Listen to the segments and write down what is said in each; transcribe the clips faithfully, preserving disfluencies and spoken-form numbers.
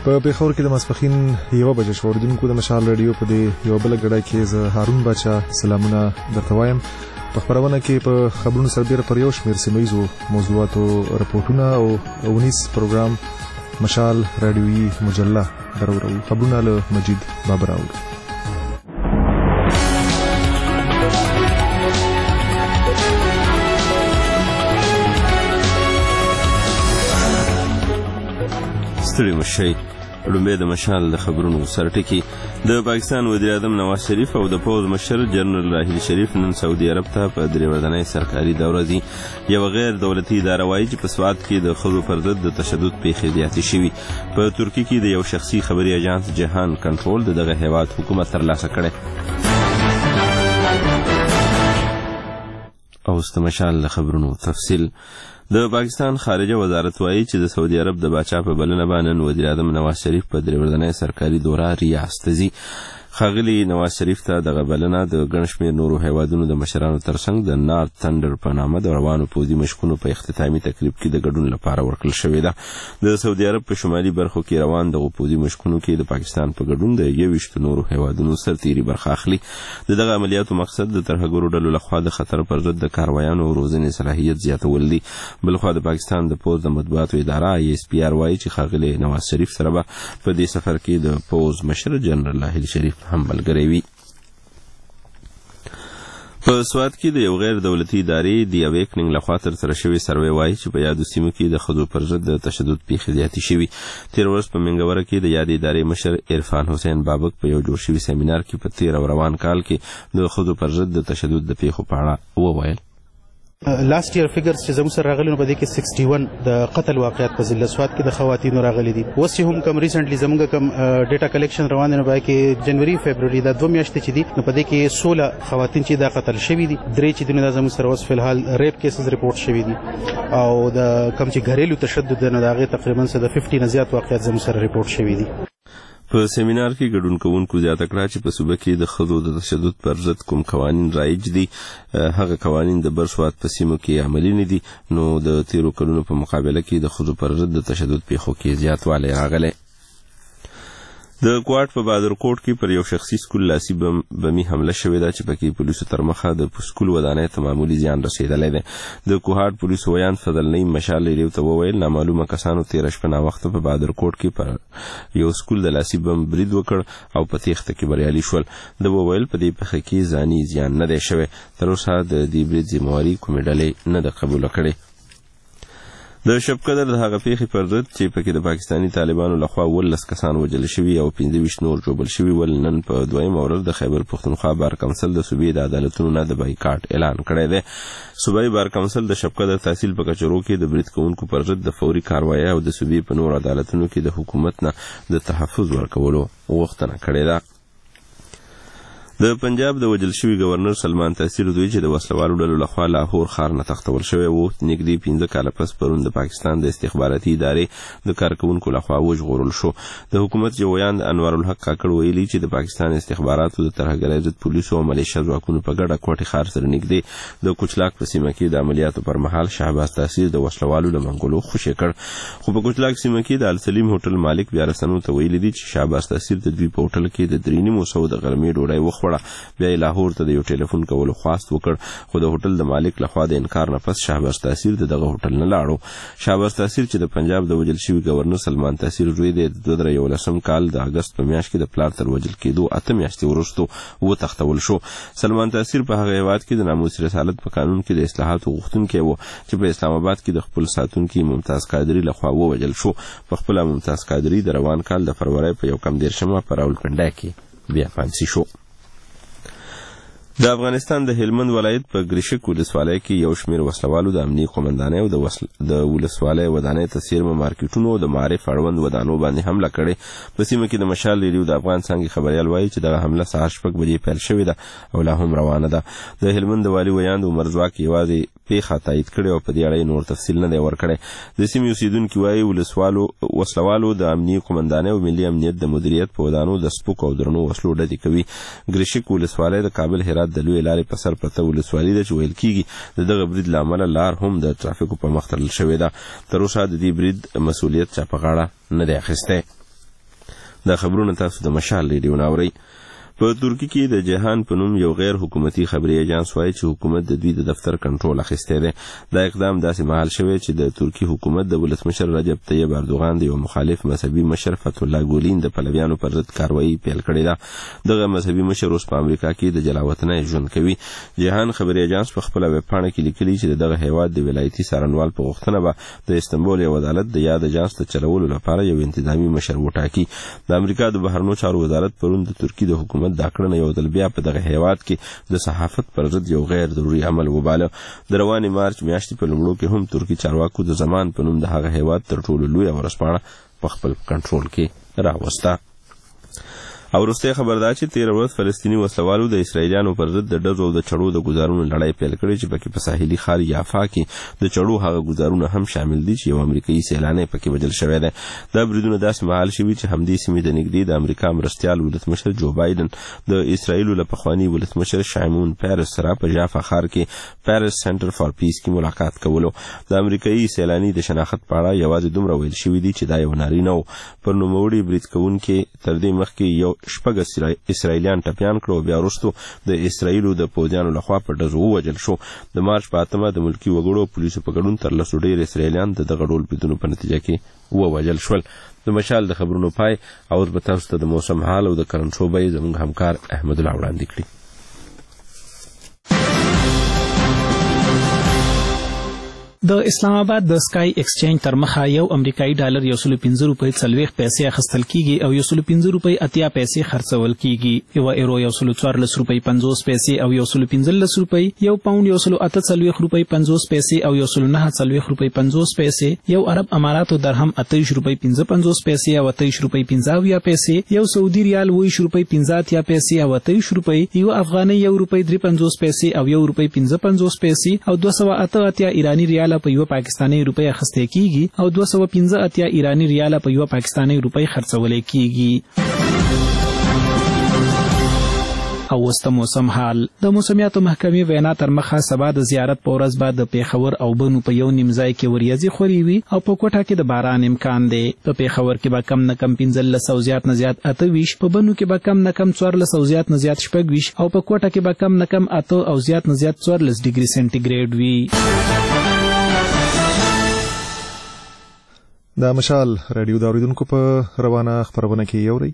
په پیښور کې د ماسپښین یوه بجه شو. اوریدونکو د مشال رادیو په دې یوه بله ګړۍ کې زه هارون باچا سلامونه درته وایم. په خپرونه کې په خبرونو سربیره پر یو شمېر سیمه ییزو موضوعاتو رپورټونه او اونیز پروګرام مشال رادیویي مجله درورو. خبرونه له مجید بابر اورو. ستړي مشئ. لومبی د مشال د خبرونو سرټکی. د پاکستان وزیر اعظم نواز شریف او د پوز مشر جنرال راحیل شریف نن سعودي عرب ته په درې ورځنۍ سرکاري دوره ځي. یو غیر دولتي اداره وایي چې په سوات کې د ښځو پر ضد د تشدد پیښې زیاتې شوي. په ترکیه کې د یو شخصي خبري اژانس جهان کنټرول د دغه هیواد حکومت ترلاسه کړی. اوس د مشال د خبرونو تفصیل. د پاکستان خارجه وزارت وایي چې د سعودي عرب د باچا په بلنه باندې وزیر اعظم نواز شریف په درې ورځنۍ سرکاري دوره ریاض ته ځي. ښاغلي نواز شریف ته دغه بلنه د ګڼ شمېر نورو هیوادونو د مشرانو ترڅنګ د نارت تندر په نامه د روانو پوځي مشقونو په اختتامي تقریب کې د ګډون لپاره ورکړل شوې ده. د سعودي عرب په شمالي برخو کې روان دغه پوځي مشقونو کې د پاکستان په ګډون د یوویشتو نورو هیوادونو سرتیري برخه اخلي. د دغه عملیاتو مقصد د ترهګرو ډلو لخوا د خطر پر ضد د کاروایانو او روزنې صلاحیت زیاتول دي. بلخوا د پاکستان د پوځ د مطبوعاتو اداره آی اس پی آر وایي چې ښاغلي نواز شریف سره به په دې سفر کې د پوځ مشر جنرال راحیل شریف هم ملګری وي. په سوات کې د یو غیر دولتي ادارې د اویکننګ لخوا ترسره شوې سروې وایي چې په یادو سیمو کې د ښځو پر ضد د تشدد پیښې زیاتې شوي. تېره ورځ په منګوره کې د یادې ادارې مشر عرفان حسین بابک په یو جوړ شوي سیمینار کې په تېر او روان کال کې د ښځو پر ضد د تشدد د پیښو په اړه وویل. لاست ایئر فیګرز چې زموږ سره راغلي نو په دې کې اکسټ ون د قتل واقعیت په ضلع سوات کې د خواتینو راغلي دي. اوس چې هم کم ریسنټلی زموږ کم ډیټا کلیکشن روان دی نو باید کې جنوري فبروري دا دوه میاشتې چې دي نو په دې کې سولہ خواتین چې دا قتل شوي دي. درې چې دونه دا زموږ سره اوس فلحال ریپ کیسز رپورټ شوي دي او د کم چې غریلو تشدد نه دا هغې تقریبا څه د پنځه نه زیات واقعیت زموږ سره رپورټ شوي دي. په سیمینار کې ګډون کوونکو زیاته کړه چې په صوبه کې د ښځو د تشدد پر ضد کوم قوانین رایج دي هغه قوانین د بر سوات په سیمو کې عملي نه دي. نو د تیرو کلونو په مقابله کې د ښځو پر ضد د تشدد پیښو کې زیاتوالی راغلی. د کوټ په بادرکوټ کې پر یو شخصي سکول لاسي بمي حمله شوې ده چې پکې پولیسو تر مخه د سکول ودانۍ ته معمولي زیان رسېدلی دی. د کوهاټ پولیسو ویان فضل نعیم مشال ریډیو ته وویل نامعلومه کسانو تېره شپه ناوخته په بادرکوټ کې پر یو سکول د لاسي بم برید وکړ او په تېښته کې بریالي شول. ده وویل په دې پیښه کې ځاني زیان نه دی شوی. تر اوسه د دې برید ذمهواري کومې ډلې نه ده قبوله کړې. د شب قدر د هغه پیښې پر ضد چې پکې د پاکستاني طالبانو لخوا ولس کسان وژل شوي او پنځه ویشت نور ژوبل شوي ول نن په دویمه ورځ د خیبر پښتونخوا بار کونسل د صوبې د عدالتونو نه د بایکاټ اعلان کړی دی. صوبایي بار کونسل د شب قدر تحصیل په کچرو کې د برید کوونکو پر ضد د فوري کاروایي او د صوبې په نور عدالتونو کې د حکومت نه د تحفظ ورکولو غوښتنه کړې ده. د پنجاب د وژل شوي گورنر سلمان تاثیر دوی چې د وسلوالو ډلو لخوا لاهور ښار نه تښتول شوی و نږدې پنځه کاله پس پرون د پاکستان د استخباراتي ادارې د کارکوونکو لخوا وژغورل شو. د حکومت جویان انور الحق کاکړ ویلي چې د پاکستان استخباراتو د ترهګرۍ ضد پولیسو او ملیشه ځواکونو په ګډه کوټې ښار سره نږدې د کوچلاک په سیمه کې د عملیاتو پر مهال شهباز تاثیر د وسلوالو له منګولو خوشې کړ. خو په کوچلاک سیمه کې د السلیم هوټل مالک بیا رسنیو ته ویلي دي چې شهباز تاثیر د دوی په هوټل کې د درې نیمو سوو د غرمې ډوډۍ وخوړه. بیا یې لاهور ته د یو ټلیفون کولو خواست وکړ خو د هوټل د مالک لخوا د انکار نه پس شهباز تاثیر د دغه هوټل نه لاړو. شهباز تاثیر چې د پنجاب د وژل شوي گورنر سلمان تاثیر زوی دی د دوه زره یولسم کال د اګست په میاشت کې د پلار تر وژل کېدو اته میاشتې وروسته وتښتول شو. سلمان تاثیر په هغه هېواد کې د ناموس رسالت په قانون کې د اصلاحاتو غوښتونکی و چې په اسلام آباد کې د خپل ساتونکي ممتاز قادري لخوا ووژل شو. په خپله ممتاز قادري د روان کال د فروری په یو کم دېرشمه په راولپنډۍ کې بیا فانسي شو. د افغانستان د هلمند ولایت په ګریشک ولسوالۍ کې یو شمېر وسلوالو د امنیې قومندانۍ او د وسل... د ولسوالۍ ودانۍ ته څیرمه مارکیټونو او د معارف اړوند ودانو باندې حمله کړې. په سیمه کې د مشال ریډیو د افغان څانګې خبریال وایي چې دغه حمله سهار شپږ بجې پیل شوې ده او لا هم روانه ده. د هلمند د والي ویاند عمر ځواک یوازې پیښه تایید کړې او په دې اړه نور تفصیل نه دی ورکړی. د سیمې اوسیدونکي وایي ولسوالو وسلوالو د امنیې قومندانۍ او ملي امنیت د مدیریت په ودانو د سپکو او درنو وسلو ډزې کوي. ګریشک ولسوالۍ د کابل هرات د لویې لارې په سر پرته ولسوالي ده چې ویل کېږي د دغه برید له امله لار هم د ترافیکو په مخ تړل شوې ده. تر اوسه د دې برید مسؤلیت چا په غاړه نه دی اخیستی. د خبرونه تاسو د مشال ریډیو ناوري. په ترکی کې د جهان په نوم یو غیر حکومتي خبري ایجانس وایي چې حکومت د دوی د دفتر کنټرول اخیستی دی. دا اقدام داسې مهال شوی چې د ترکی حکومت د ولسمشر رجب طیب اردوغان د یو مخالف مذهبي مشر فتح الله ګولین د پلویانو پر ضد کاروایی پیل کړې ده. دغه مذهبي مشر اوس په امریکا کې د جلاوطنۍ ژوند کوي. جهان خبري ایجانس په خپله ویبپاڼه کې لیکلي چې د دغه هیواد د ولایتي څارنوال په غوښتنه به د استنبول یو عدالت د یاد ایجانس د چلولو لپاره یو انتظامي مشر وټاکي. د امریکا د بهرنیو چارو وزارت پرون د ترکی د حکومت دا کړنه یو ځل بیا په دغه هیواد کې د صحافت پر ضد یو غیر ضروري عمل وباله. د روانې مارچ میاشتې په لومړو کې هم ترکی چارواکو د زمان په نوم د هغه هیواد تر ټولو لویه ورځپاڼه په خپل کنټرول کې راوسته. او وروستی خبر دا چې تېره ورځ فلسطیني وسلوالو د اسرائیلیانو پر ضد د ډزو او د چړو د ګزارونو لړۍ پیل کړې چې پکې په ساحلي ښار یافا کې د چړو هغه ګزارونه هم شامل دي چې یو امریکایي سیلانی پکې وژل شوی دی. دا بریدونه داسې مهال شوي چې همدې سیمې ته نږدې د امریکا مرستیال ولسمشر جو بایدن د اسرائیلو له پخواني ولسمشر شایمون پیرس سره په یافا ښار کې پیرس سنټر فار پیس کې ملاقات کولو. د امریکایي سیلانی د شناخت په اړه یوازې دومره ویل شوي دي چې دا یو نارینه و. پر نوموړي برید کوونکي تر دې مخکې یو شپږ اسرائیلیان ټپیان کړو، بیا وروستو د اسرائیلو د پوځیانو لخوا په ډزو ووژل شو. د مارچ په اتمه د ملکي وګړو پولیسو په ګډون تر لسو ډېر اسرائیلیان د دغه ډول بریدونو په نتیجه کې ووژل شول. د مشال د خبرونو پای او به تاسو ته د موسم حال او د کرنټ شوبې زموږ همکار احمد الله وړاندې کړي. د اسلام آباد د سکای ایکسچینج تر مخه یو امریکایي ډالر یو سل پنځه روپۍ څلوېښت پیسې اخیستل کیږي او یو سل پنځه روپۍ اتیا پیسې خرڅول کیږي. یو ایرو یو سل څوارلس روپۍ پنځوس پیسې او یو سل پنځلس روپۍ. یو پاوند یو سل اته څلوېښت روپۍ پنځوس پیسې او یو سل نهه څلوېښت روپۍ پنځوس پیسې. یو عرب اماراتو درهم اتهیش روپۍ پنځه پنځوس پیسې او اتهیش روپۍ پنځه اویا پیسې. یو سعودي ریال اوویشت روپۍ پنځه اتیا پیسې او اتهیش روپۍ. یو افغانۍ یو روپۍ درې پنځوس پیسې او یو روپۍ پنځه پنځوس پیسې او دوه سوه اته اتیا ایراني ریاله په یو پاکستاني روپۍ اخیستل کیږي او دوه سوه پنځه اتیا ایراني ریاله په یو پاکستاني روپۍ خرڅول کیږي. او وسته موسم حال. د موسمیاتو محکمې وینا تر مخه سبا د زیارت په ورځ بعد د پیښور او بنو په یو نیم ځای کې وریځې خوري وي او په کوټه کې د باران امکان دی. په پیښور کې به کم نه کم پنځلس او زیات نه زیات اته ویشت، په بنو کې به کم نه کم څوارلس او زیات نه زیات شپږ ویشت او په کوټه کې به کم نه کم اته او زیات نه زیات څوارلس ډیګري سنټیګریډ وي. د مشال رادیو د اوریدونکو په روانه خبرونه کې یوري.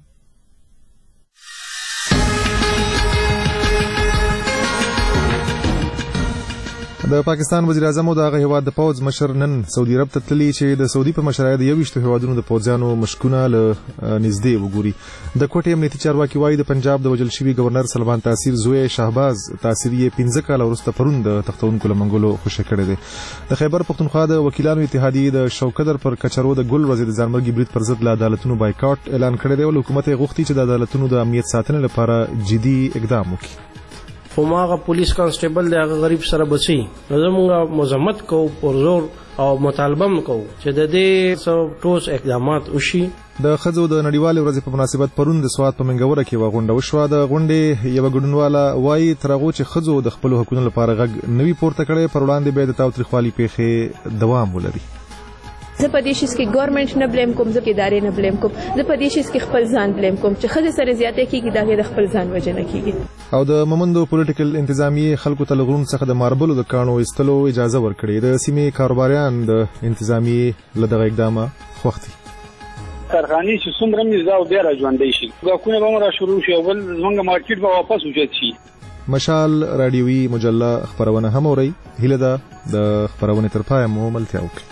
د پاکستان وزیر اعظم او د هغه هیواد د پوځ مشر نن سعودي عرب ته تللي چې د سعودي په مشرۍ د یویشتو هیوادونو د پوځیانو مشکونه له نږدې وګوري. د کوټې امنیتي چارواکي وایي د پنجاب د وژل شوي گورنر سلمان تاثیر زوی شهباز تاثیر یې پنځه کاله وروسته پرون د تختونکو له منګولو خوشی کړی دی. د خیبر پښتونخوا د وکیلانو اتحادیې د شوکدر پر کچرو د ګل ورځې د ځانمرګي برید پر ضد له عدالتونو بایکاټ اعلان کړی دی او حکومت یې غوښتي چې د عدالتونو د امنیت ساتنې لپاره جدي اقدام وکړي. خو ماغه پولیس کانسټیبل د هغه غریب سره بچي زموږ مزمت کو پرزور او مطالبه کو چې د دې څو ټوس اقدامات وشي. د خځو د نړیوالې ورځې په مناسبت پرون د سواد په منګوره کې یوه غونډه وشوه. د غونډې یوه ګډونواله وایي تر هغو چې ښځو د خپلو حقونو لپاره غږ نوي پورته کړی، پر وړاندې به د تاوتریخوالي پیښې دوام ولري. زه په دې شیز کې ګورنمنت نه بلیم کوم، زه ادارې نه بلیم کوم، زه په دې شیز کې خپل ځان بلیم کوم چې ښځې سره زیاتې کېږي دا د خپل ځان وجنه کېږي. او د مومندو پولیټیکل انتظامیې خلکو ته له غرونو څخه د ماربلو د کاڼو ایستلو اجازه ورکړې. د سیمې کاروباریان د انتظامیې له دغه اقدامه خوښ دي. کارخانې چې څومره مې زاو بیا را ژوندی شي، ګواکونه به را شروع شي او بل زموږ مارکیټ به واپس اوچت شي. مشال رادیوي مجله خپرونه هم اورئ. هیله ده د خپرونې تر پایه مو ملتیا وکړي.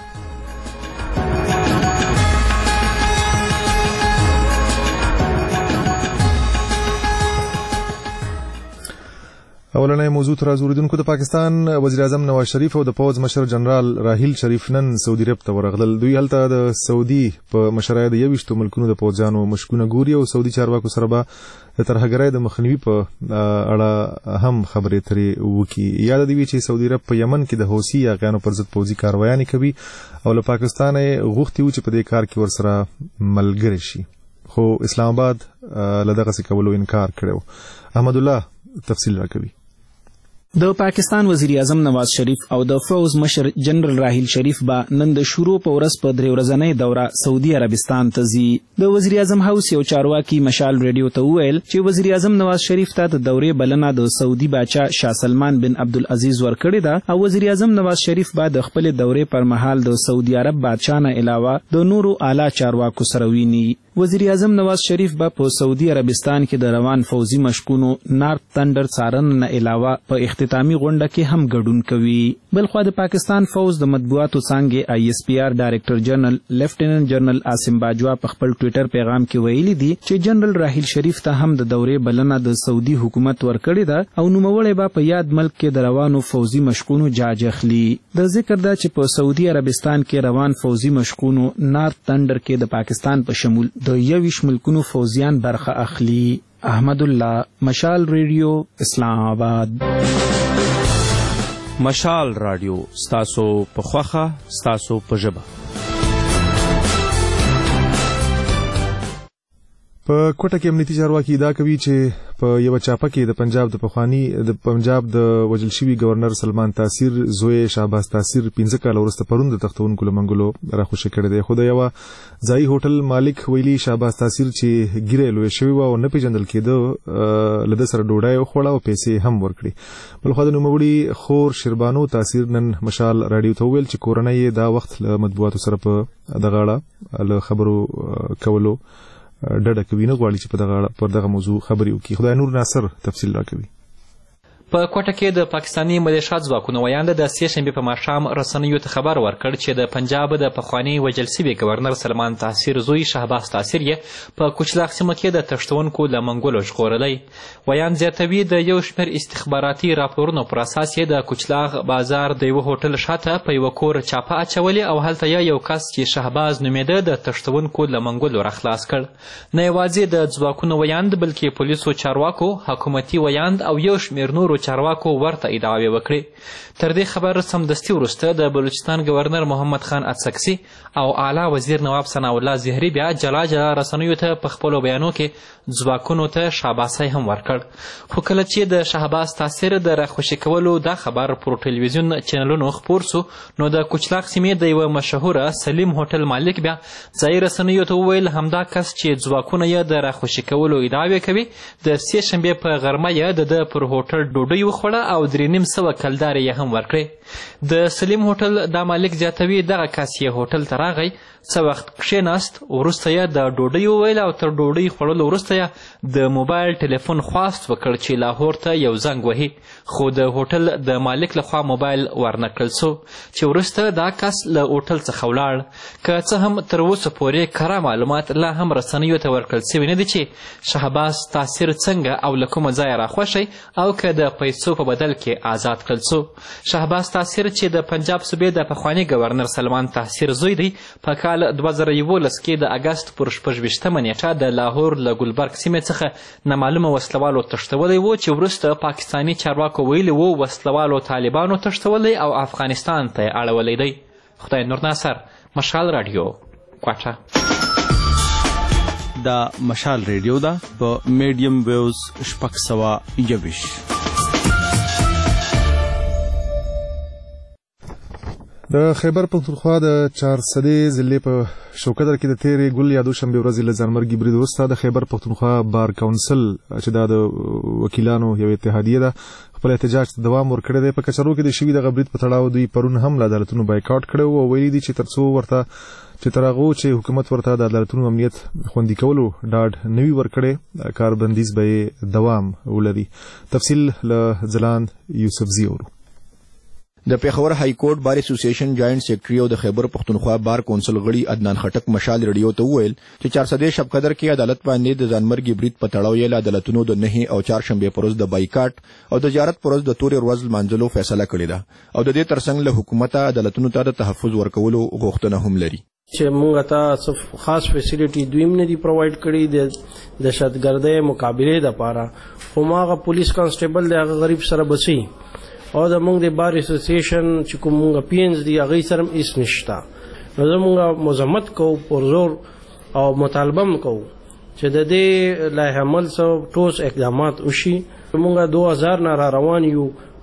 اولنۍ موضوع تر اوریدونکو. د پاکستان وزیر اعظم نواز شریف او د پوځ مشر جنرال راحیل شریف نن سعودي عرب ته ورغلل. دوی هلته د سعودي په مشرۍ د یویشتو ملکونو د پوځیانو مشکونه ګوري او سعودي چارواکو سره به د ترهګرۍ د مخنیوي په اړه هم خبرې ترې وکړي. یاد دې وي چې سعودي عرب په یمن کې د حوثي یاغیانو پر ضد پوځي کاروایانې کوي او له پاکستانه یې غوښتي وو چې په دې کار کې ورسره ملګری شي، خو اسلام آباد له دغسې کولو انکار کړی و. احمد الله تفصیل راکوي. د پاکستان وزیر اعظم نواز شریف او د فوز مشر جنرال راحیل شریف با نن د شروع په ورځ په درې ورځنۍ دوره سعودي عربستان ته ځي. د وزیر اعظم هاوس یو چارواکي مشال ریډیو ته وویل چې وزیر اعظم نواز شریف ته د دورې بلنه د سعودي باچا شاه سلمان بن عبدالعزیز ورکړې ده او وزیر اعظم نواز شریف به د خپل دورې پر مهال د سعودي عرب بادشاه نه علاوه د نورو اعلی چارواکو سره ویني. وزیر اعظم نواز شریف به په سعودي عربستان کې د روان فوزي مشقونو نارت تندر څارنې نه علاوه په اختتامي غونډه کې هم ګډون کوي. بلخوا د پاکستان فوز د مطبوعاتو څانګې آی ایس پی آر ډایرکټر جنرال لیفټیننټ جنرال عاصم باجوا په خپل ټوئیټر پیغام کې ویلي دي چې جنرال راحیل شریف ته هم د دورې بلنه د سعودي حکومت ورکړې ده او نوموړی به په یاد ملک کې د روانو فوزي مشقونو جاج اخلي. د ذکر ده چې په سعودي عربستان کې روان فوزي مشقونو نارت تندر کې د پاکستان په شمول د یویش ملکونو فوزیان برخه اخلي. احمد الله، مشال ریډیو، اسلام آباد. مشال رادیو ستاسو په خوخه ستاسو په ژبه. په کوټه کې امنیتي چارواکي ادعا کوي چې په یو چاپه کې د پنجاب د پخوانی د پنجاب د وجل شوی گورنر سلمان تاثیر زوی شهباز تاثیر پنځه کال وروسته پرون د تختونکو لمنګلو راخوشي کړی دی. خو د یو ځای هوټل مالک ویلي شهباز تاثیر چې ګیره لوی شوی و او نه پیژندل کېده لده سره ډوډۍ خوړه او پیسې هم ورکړي. بلخو د نوموړي خور شربانو تاثیر نن مشال رادیو ته ویل چې کورنۍ دا وخت له مطبوعاتو سره په دغاړه له خبرو کولو ډډه کوي، نه غواړي چې په دغه پر دغه موضوع خبرې وکړي. خدای نور ناصر تفصیل راکوي. په کوټه کې د پاکستاني ملیشیا ځواکونو ویاند د سې شنبې په ماښام رسنیو ته خبر ورکړ چې د پنجاب د پخواني وژل شوي گورنر سلمان تاثیر زوی شهباز تاثیر یې په کوچلاغ سیمه کې د تښتونکو له منګولو ژغورلی. ویاند زیاتوي د یو شمېر استخباراتي راپورونو پر اساس یې د کوچلاغ بازار د یوه هوټل شاته په یوه کور چاپه اچولې او هلته یې یو کس چې شهباز نومېده د تښتونکو له منګولو راخلاص کړ. نه یوازې د ځواکونو ویاند بلکې پولیسو چارواکو، حکومتي ویاند او یو شمېر نورو چارواکو ورته ادعاوې وکړې. تر دې خبر سمدستي وروسته د بلوچستان گورنر محمد خان اڅکسي او اعلی وزیر نواب ثناء الله زهري بیا جلا جلا رسنیو ته په خپلو بیانو کې ځواکونو ته شاباسي هم ورکړ. خو کله چې د شهباز تاثیر د راخوشي کولو دا خبر پر ټلویزیون چینلونو خپور سو نو د کوچلاغ سیمې د یوه مشهوره سلیم هوټل مالک بیا ځایي رسنیو ته وویل همدا کس چې ځواکونه یې د راخوشي کولو ادعاوې کوي د سې شنبې په غرمه یې د ده پر هوټل ډوډۍ وخوړه او درې نیم سوه کلدارې یې هم ورکړې. د سلیم هوټل دا مالک زیاتوي دغه کس یې هوټل ته راغی، څه وخت کښېناست، وروسته یې د ډوډۍ وویل او تر ډوډۍ خوړلو وروسته یې د موبایل ټلیفون خواست وکړ چې لاهور ته یو زنګ وهي، خو د هوټل د مالک لخوا موبایل ورنه کړل سو چې وروسته دا کس له هوټل څخه ولاړ. که څه هم تر اوسه پورې کره معلومات لا هم رسنیو ته ورکړل سوي نه دي چې شهباز تاثیر څنګه او له کومه ځایه راخوشی او که د پیسو په بدل کې آزاد کړل سو. شهباز تاثیر چې د پنجاب صوبې د پخواني گورنر سلمان تاثیر زوی دی په کال دوه زره یولس کې د اګست پر شپږ ویشتمه نیټه د لاهور له ګلبرګ سیمې څخه نامعلومه وسلوالو تښتولی و چې وروسته پاکستاني چارواکو ویلي و وسلوالو طالبانو تښتولی او افغانستان ته یې اړولی دی. خدای نور ناصر، مشال رادیو، کوټه. دا مشال ریډیو ده په میډیم ویوز شپږ سوه یوویشت. د خیبر پختونخوا د چارسدې ضلع په شوکدر کې د تیرې ګل یا دوشنبې ورځې له ځانمرګي برید وروسته د خیبر پختونخوا بار کونسل چې دا د وکیلانو یو اتحادیه ده خپل احتجاج ته دوام ورکړی دی. په کچرو کې د شوي دغه برید په تړاو دوی پرون هم له عدالتونو بایکاټ کړی و او ویلي دي چې تر څو ورته چې تر هغو چې حکومت ورته د عدالتونو امنیت خوندي کولو ډاډ نه وي ورکړی کاربندیز به یې دوام ولري. تفصیل له ځلاند یوسفزي اورو. د پیښور های کورټ بار اسوسییشن جاینټ سیکریټري او د خیبر پختونخوا بار کونسل غړي عدنان خټک مشال ریډیو ته وویل چې چارسدې شب قدر کې عدالت باندې د ځانمرګي برید په تړاو یې له عدالتونو د نهي او چهارشنبې پر ورځ د بایکاټ او د زیارت پر ورځ د تورې ورځ لمانځلو فیصله کړې ده او د دې ترڅنګ له حکومته عدالتونو ته د تحفظ ورکولو غوښتنه هم لري. چې مونږ ته خاص فیسیلیټي دویم نه دي پرووایډ کړي د دهشتګردۍ مقابلې دپاره، خو ماغه پولیس کانسټیبل د هغه غریب سره بچي او د مونږ د بار اسوسییشن چې کوم مونږ پینز دي هغوی سره هم هېڅ نشته. نو زه مونږ مذمت کوو پرزور او مطالبه هم کوو چې د دې لایحه عمل څه ټوس اقدامات وشي. مونږ دو هزار نه را روان یو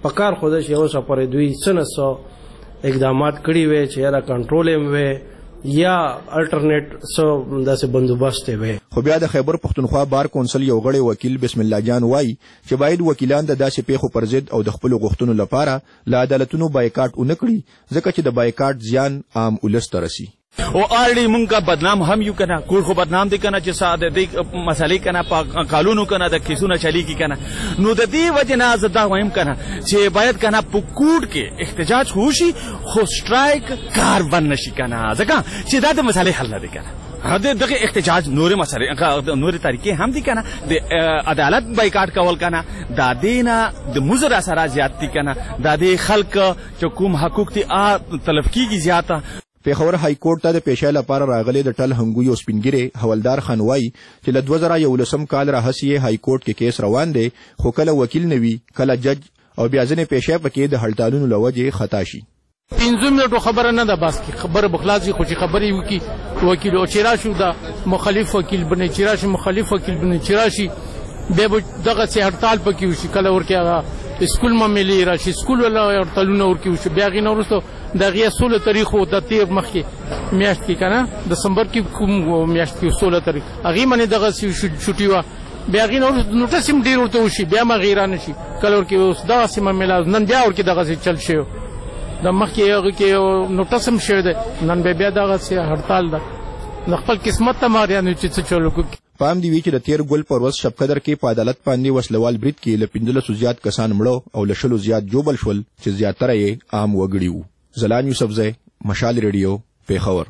پکار خو د یو سفر دوی سنسو اقدامات کړي وي چې یاره کنټرول هم وي یا الټرنیټ سو داسې بندوبست وي. خو بیا د خیبر پښتونخوا بار کونسل یو غړی وکیل بسم الله جان وایي چې باید وکیلان د داسې پیښو پر ضد او د خپلو غوښتنو لپاره له عدالتونو بایکاټ ونه کړي ځکه چې د بایکاټ زیان عام ولس ته رسي. او آلریډي مونږ کا بدنام هم یو کنه کور خو بدنام دي کنه چې ساده دي مسالې کنه قانونو کنه د کیسونو چلی کی کنه نو د دې وجه نه زدا وایم کنه چې باید کنه په کوټ کې احتجاج خوشي خو سټرایک کار ون نشي کنه ځکه چې دا د مسالې حل نه دي کنه هدا دغه احتجاج نور مسالې نور طریقې هم دي کنه د عدالت بایکاټ کول کنه دا دینا د مزر اثر زیات دي کنه دا د خلک چې کوم حقوق دي ا تلف کیږي زیاته. پیښور های کورټ ته د پیښې لپاره راغلي د ټل هنګوی او سپینګری حوالدار خان وایي چې له دوه زره یولسم کال راهیسې های کورټ کې کیس روان دی خو کله وکیل نه وي کله جج او بیا ځینې پیښې پکې د هړتالونو له وجې خطا شي. پنځه منټو خبره نه ده بس خبره بخلاصي خو چې خبرې وکي وکیل او چې راشو د مخالف وکیل بنې چې راشي مخالف وکیل بنې چې راشي بیا به دغه سي هړتال پکې وشي کله ورکه هغه اسکول مملي راشي اسکول ولا هړتالونه ورکه وشي بیا غي نورستو د غي سولو تاریخ او د تیر مخکې میاشت کې کنه دسمبر کې کوم میاشت کې سولو تاریخ هغه منی دغه شوټي وا بیا غي نور نوټس هم ډیر ورته وشي بیا ما غیرانه شي کله ورکه اوس دا سیمه ملاز نن بیا ورکه دغه چل شي د مخکې هغه کې نوټس هم شوی دی نن بیا دغه سي هړتال ده د خپل قسمت ته ماریانو چې څه چلو کوي. پام دی وی چې د تیر ګل پر ورځ شپقدر کې په عدالت باندې وسلوال برید کې له پنځلسو زیات کسان مړو او له شلو زیات جوبل شول چې زیاتره یې عام وګړي وو. زلان یوسفزی مشال ریډیو پیښور.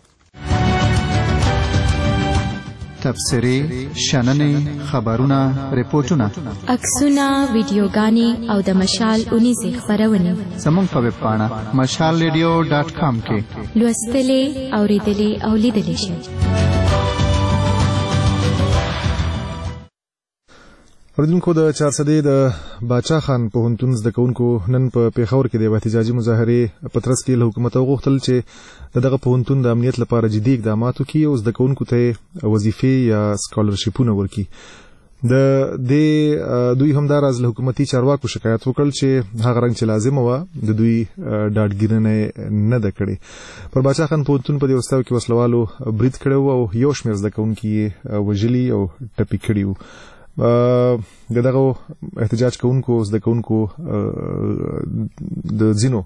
تبصرې شننې خبرونه ریپورتونه عکسونه ویډیوګانې او د مشال اونیزې خپرونې زموږ په ویب پاڼه مشال ریډیو ډاټ کام کې لوستلې اورېدلې او لیدلې شئ. اوریدونکو د چارسدې د باچا خان پوهنتون زده کوونکو نن په پیښور کې د احتجاجي مظاهرې په ترڅ کې له حکومت وغوښتل چې دغه پوهنتون د امنیت لپاره جدي اقدامات وکړي او زده کوونکو ته وظیفې یا سکالرشیپونه ورکړي. د دې دوی همداراز له حکومتي چارواکو شکایت وکړ چې هغه رنګ چې لازم و د دوی ډاډګیرنه نه ده کړې. پر باچا خان پوهنتون په دې وسلو کې وسلوالو برید کړی او یو شمېر زده کوونکي وژلي او ټپي کړي وو. دغه احتجاج کوونکو زده کوونکو د ځینو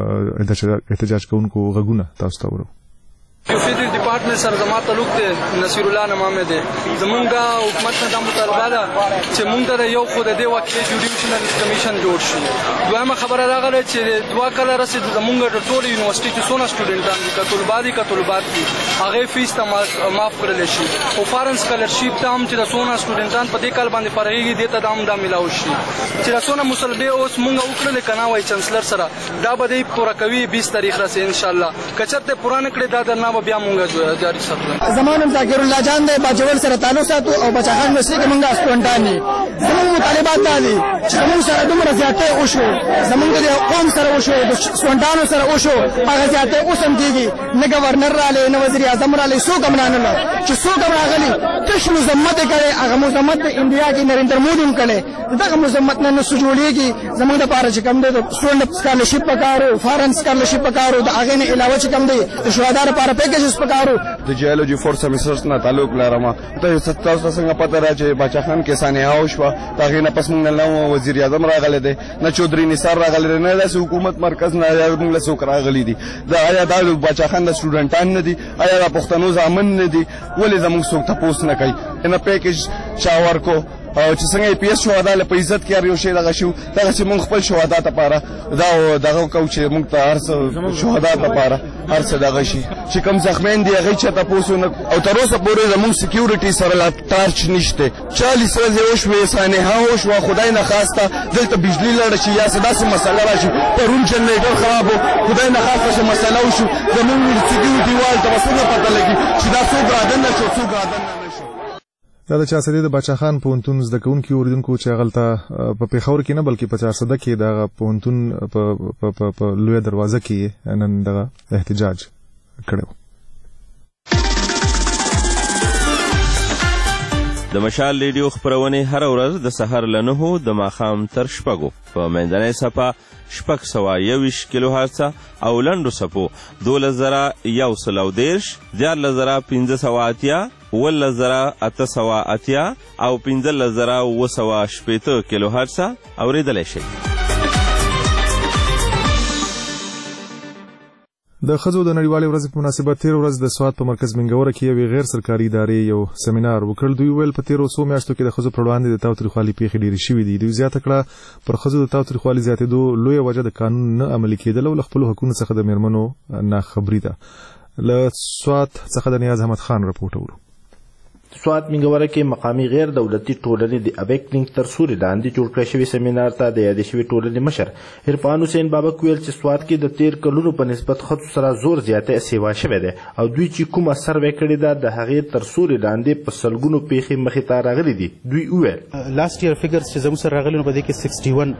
احتجاج کوونکو غږونه تاسو ته ورو. یو فیدرل ډپارټمنټ سره زما تعلق دی نصیر الله نامه دی زمونږ د حکومت نه دا مطالبه ده چې مونږ ته یو خو د دې واقعي جوډیشنل کمیشن جوړ شي. دویمه خبره راغله چې دوه کاله رسید زمونږ د ټول یونیورسيټي کې څونه سټوډنټان دي که طلبه دي که طلبات دي هغه فیس ته معاف کړل شي او فارن سکالرشیپ ته هم چې د څونه سټوډنټان په دې کال باندې فرهیږي دې ته د هم دا ملاو شي چې د څونه مصالبه اوس مونږ وکړل کنه وای چانسلر سره دا به دې پوره کوي بیس تاریخ راسي ان شاء الله کچته پرانه کړی دا درنه بیا مونږه جاری ساتو. زمانم ذاکر الله جان دی باجوړ سره تعلق ساتو او بچا خان مسلې کې مونږه سټوډنټان دي زموږ مطالبات دي چې موږ سره دومره زیاتې وشو زموږ د قوم سره وشو د سټوډنټانو سره وشو هغه زیاتې اوسم کیږي نه گورنر رااله نه وزیر اعظم رااله سو کمرانه نه چې سو کم راغلي تش مزمت کړي هغه مزمت د انډیا کې نریندر مودي هم کړي دغه مزمت نه نه سجوړيږي زموږ د پاره چې کم دي سټوډنټ سکالرشپ پکارو فارن سکالرشپ پکارو د هغه نه علاوه چې کم دي د شهدا لپاره پیکیجز پکارو. د جیولوجي فور سیمسترز نه تعلق لرم ته تاسو څنګه پته را چې باچا خان کې سانه او شو تاغه نه پس موږ نه وزیر اعظم راغله دي نه چودري نثار راغله نه د حکومت مرکز نه موږ له څوک راغلي دي دا آیا د باچا خان د سټوډنټان نه دي آیا د پښتنو ځامن نه دي ولې زموږ څوک تاسو نه کوي نه پیکیج چاور کو او چې څنګه پی اس شهدا له عزت کې یو شی دغه شو دغه چې مونږ خپل شهدا ته پاره دا دغه کو چې مونږ ته هر څه شهدا ته پاره هر څه دغه شي چې کوم زخمین دی هغه چې تاسو نه او تر اوسه پورې زموږ سکیورټي سره لا ټارچ نشته چالیس ورځې وشوې سانه ها وشو خدای نه خواسته دلته بجلی لړ شي یا سداسه مسله راشي پرون جنریټر خراب خدای نه خواسته مسله وشو زموږ سکیورټي وال تاسو نه پته لګي چې دا څو ګرادن نه څو ګرادن دا د چارسدې د باچا خان پوهنتون زده کوونکي اوریدونکو چې غلطه په پیښور کې نه بلکې په چارسده کې د پوهنتون په لوی دروازه کې نن دغه احتجاج کړو. د مشال ریډیو خپرونې هره ورځ د سهار له نهو د ماښام تر شپږو په منځنۍ څپه شپږ سوه یوویشت کیلو هرڅه او لنډو څپو دولس زره یو سل او دېرش دیارلس زره پنځه سوه اتیا اوولس زره اته سوه اتیا او پنځلس زره اوه سوه شپېته کیلو هرڅه اورېدلی شئ. د ښځو د نړیوالې ورځې په مناسبت تېره ورځ د سوات په مرکز منګوره کې یوې غیر سرکاري ادارې یو سیمینار وکړ. دوی وویل په تېرو څو میاشتو کې د ښځو پر وړاندې د تاوتریخوالي پیښې ډېرې شوې دي. دوی زیاته کړه پر ښځو د تاوتریخوالي زیاتېدو لویه وجه د قانون نه عملي کېدل او له خپلو حقونو څخه د مېرمنو ناخبري ده. له سوات څخه د نیاز احمد خان رپورټ اورو. سوات منګوره کې مقامي غیر دولتي ټولنې د اویکنینګ تر سوري لاندې جوړ کړی شوي سیمینار ته د یادې شوي ټولنې مشر عرفان حسین بابک ویل چې سوات کې د تیر کلونو په نسبت ښځو سره زور زیاتی سیوا شوی دی او دوی چې کومه سروې کړې ده د هغې تر سوري لاندې په سلګونو پیښې مخې ته راغلي دي. دوی وویل لاست ایئر فګرز چې زموږ سره راغلي نو په دې کې سکسټي ون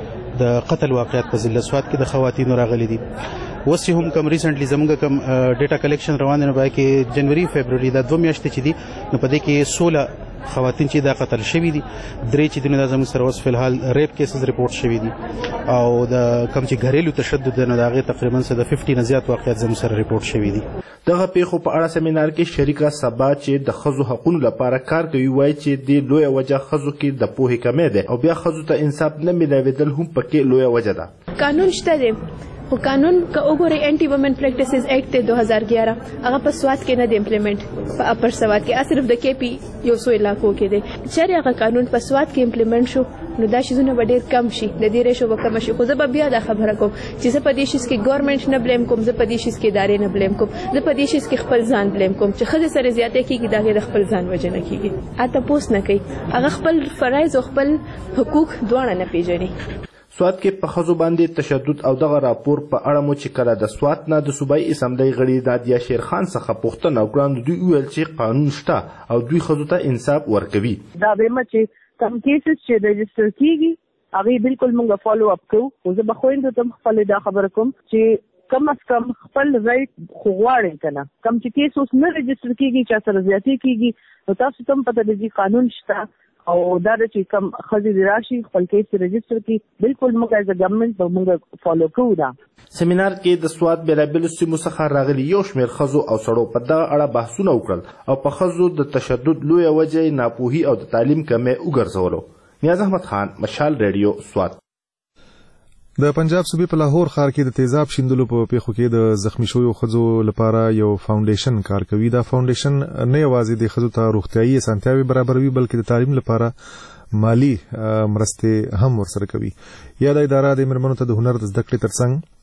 د قتل واقعیت په ضلع سوات کې د خواتینو راغلي دي. اوس چې هم کم ریسنټلی زموږ کم ډیټا کلیکشن روان دی نو باید کې جنوري فبروري دا دوه میاشتې چې دي نو په دې کې سوله خواتین چې دا قتل شوي دي، درې چې دي نو دا زموږ سره اوس فلحال ریپ کیسز رپورټ شوي دي او د کم چې ګھریلو تشدد دی نو د هغې تقریبا څه د ففټي نه زیات واقعیت زموږ سره رپورټ شوي دي. دغه پیښو په اړه سیمینار کې شریکه سبا چې د ښځو حقونو لپاره کار کوي وایي چې د لویه وجه ښځو کې د پوهې کمی دی او بیا ښځو ته انصاف نه میلاوېدل هم پکې لویه وجه ده. قانون شته دی خو قانون که وګورئ اینټي وومن پریکټیسز ایکټ دی دو هزار گیارہ هغه په سوات کې نه دی امپلیمنٹ، په اپر سوات کې صرف د کې پی یو څو علاقو کې دی. چېرې هغه قانون په سوات کې امپلیمنٹ شو نو دا شیزونه به ډېر کم شي، د دې ریشو به کمه شي. خو زه به بیا دا خبره کوم چې زه په دې شیز کې ګورنمنټ نه بلیم کوم، زه په دې شیز کې ادارې نه بلیم کوم، زه په دې شیز کې خپل ځان بلیم کوم چې ښځې سره زیاتی کېږي د هغې د خپل ځان وجه نه کېږي. هلته تپوس نه کوي، هغه خپل فرایض او خپل حقوق دواړه نه پېژني. سوات کې په ښځو باندې تشدد او دغه راپور په اړه مو چې کله د سوات نه د صوبایي اسمبلۍ غړي نادیه شیرخان څخه پوښتنه وکړه نو دوی وویل چې قانون شته او دوی ښځو ته انصاف ورکوي. دا وایم چې کم کیسز چې رجسټر کیږي هغې بالکل موږ فالو اپ کوو. خو زه به خویندو ته خپل دا خبره کوم چې کم از کم خپل رایټ خو غواړئ که نه، کم چې کیس اوس نه رجسټر کیږي چا سره زیاتې کیږي نو تاسو ته هم پته ده قانون شته او دا چې کم ښځې دې راشي خپل کیس رجسټر کړي بالکل موږ ایز ا ګورنمنټ به موږ فالو کوو. دا سیمینار کې د سوات بېلابېلو سیمو څخه راغلي یو شمېر ښځو او سړو په دغه اړه بحثونه وکړل او په ښځو د تشدد لویه وجه یې ناپوهي او د تعلیم کمی وګرځولو. نیاز احمد خان، مشال ریډیو، سوات. د پنجاب صوبې په لاهور ښار کې د تیزاب شیندلو په پیښو کې د زخمی شویو ښځو لپاره یو فاونډیشن کار کوي. دا فاونډیشن نه یوازې د ښځو ته روغتیایي اسانتیاوې برابروي بلکې د تعلیم لپاره مالی مرستې هم ورسره کوي. یا د اداره د مېرمنو ته د هنر د زده کړې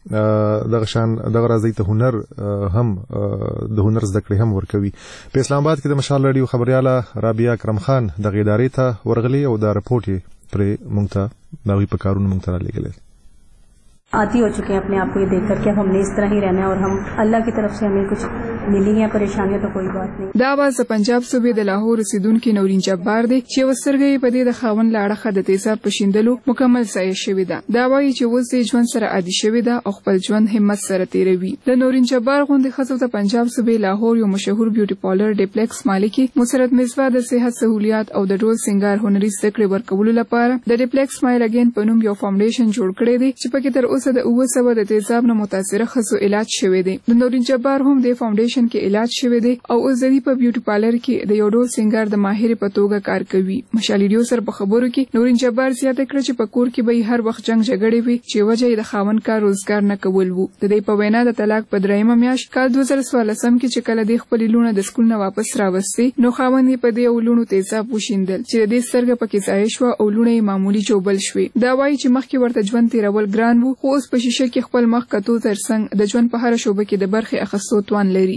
ترڅنګ دغه شان دغه راځي ته هنر هم د هنر زده کړې هم ورکوي. په اسلام آباد کې د مشال ریډیو خبریاله رابعه اکرم خان دغه ادارې ته ورغلي او دا رپورټ یې پرې موږ ته د هغوی په کارونو موږ ته رالیږلی. आदी हो चुके हैं अपने आप को ये देख कर के अब हमने इस तरह ही रहना है और हम अल्लाह की तरफ से हमें कुछ मिली है परेशानियां तो कोई बात नहीं. دا आवाज پنجاب صوبې د لاهور اوسیدونکو نورین جبار دی چې وسرګي په دې د خاون لاړه د تیزاب پښیندلو مکمل ځای شوی ده. دا وایي چې اوس د ژوند سره عادي شوی ده او خپل ژوند همت سره تیروي. د نورین جبار غونډې خصوصا د پنجاب صوبې لاهور یو مشهور بیوټي پارلر ډیپلیکس مالکي مسرت مزوا د صحت سہولیات او د ډول سنگار هنري زده کړې ورکولو لپاره د ډیپلیکس مایل اگین په نوم یو فاونډیشن جوړ کړی دی چې پکې تر اوسه د اوه سوه د تیزاب نه متاثره ښځو علاج شوی دی. د نورین جبار هم د فاونډیشن کې علاج شوی دی او اوس د په بیوټي پارلر کې د یو ډول سنگار د ماهر په توګه کار کوي. مشال ریډیو سره په خبرو کې نورین جبار زیاته کړه چې په کور کې به هر وخت جنگ جګړې وي چې وجه یې د خاوند کار روزګار نه کول وو. د دې په وینا د طلاق په درېیمه میاشت کال دوه زره څوارلسم کې چې کله د خپل لونه د سکول نه واپس راوستي نو خاوند یې په دې لونو تیزاب وشیندل چې د دې سترګه پکې ځای شو او لونه یې معمولی جوبل شوې. دا وایي چې مخکې ورته ژوند تیرول ګران وو خو اوس په شیشه کې خپل مخ کتو ترڅنګ د ژوند په هر شوبه کې د برخې اخیستو توان لري.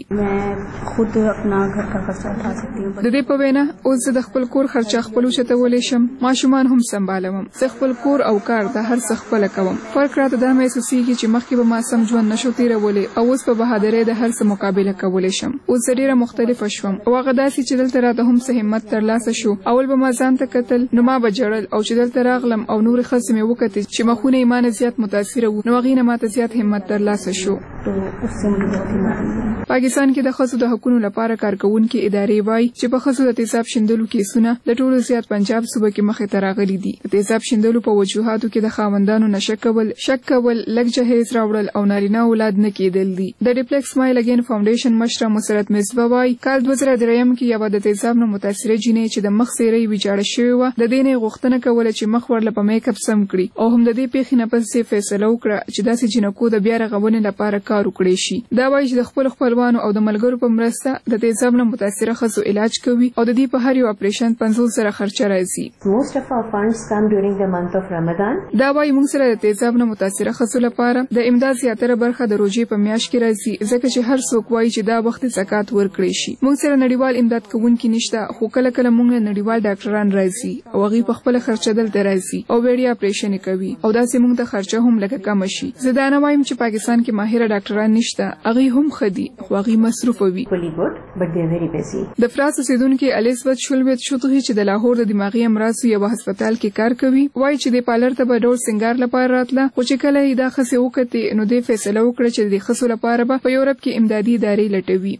خود اپنا گھر کا خرچہ اٹھا سکتی ہوں. د دې په وینا اوس د خپل کور خرچه خپل چتولی شم، ماشومان هم سمبالوم، زه خپل کور او کار د هر څه خپل کوم. فرق راته دا محسوسیږي چې مخکې به ما سم ژوند نشو تیرولی او اوس په بهادرۍ د هر څه مقابله کولی شم. اوس ډېره مختلفه شوم او هغه داسې چې دلته راته هم څه همت ترلاسه شو. اول به ما ځان ته کتل نو ما به ژړل او چې دلته راغلم او نورې ښځې مې وکتې چې مخونه یې مانه زیات متاثره وو نو هغې نه ماته زیات همت ترلاسه شو. तो उससे मुझे बहुत ही मालूम है। पाकिستان کې د ښځو د حقوقو لپاره کارکونکو ادارې وایي چې په ښځو د تیزاب شیندلو کیسونه د ټولو زیات پنجاب صوبه کې مخې ته راغلي دي. د تیزاب شیندلو په وجوهاتو کې د خاوندانو نشه کول، شک کول، لږ جهیز راوړل او نارینه اولاد نه کېدل دي. د ډیپلیکس مایل اگین فاونډیشن مشره مسرت مصباح وایي کال دوه زره دریم کې یو د تیزاب نه متاثره جینۍ چې د مخ سیرې ویجاړه شوې وه د دې نه غوښتنه کوله چې مخ ورله په میک اپ سم کړي او هم د دې پیښې نه پس فیصله وکړه چې داسې جنکو د بیا رغونې لپاره کار وکړي شي. دا وایي چې د خپل خپلوانو او د ملګرو په مرسته د تیزاب نه متاثره ښځو علاج کوي او د دې په هر یو اپریشن پنځوس زره خرچه راځي. Most of our funds come during the month of Ramadan. دا وایي موږ سره د تیزاب نه متاثره ښځو لپاره د امداد زیاتره برخه د روژې په میاشت کې راځي ځکه چې هر څوک وایي چې دا وخت زکات ورکړي شي. موږ سره نړیوال امداد کوونکي نشته خو کله کله موږ نړیوال ډاکټران راځي او هغوی په خپله خرچه دلته راځي او وړیا اپریشن کوي او داسې موږ ته خرچه هم لږه کمه شي. زه دا نه وایم چې پاکستان کې ماهره ډاکټران نشته، هغوی هم ښه دي خو هغوی مصروفه وي. د فراس اوسېدونکي الیزابت شولویت شوتغي چې د لاهور د دماغي امراضو یو هسپتال کې کار کوي وایي چې د پالر ته به ډول سنگار لپاره راتله خو چې کله یې دا ښځې وکتې نو دې فیصله وکړه چې د ښځو لپاره به په یورپ کې امدادي ادارې لټوي.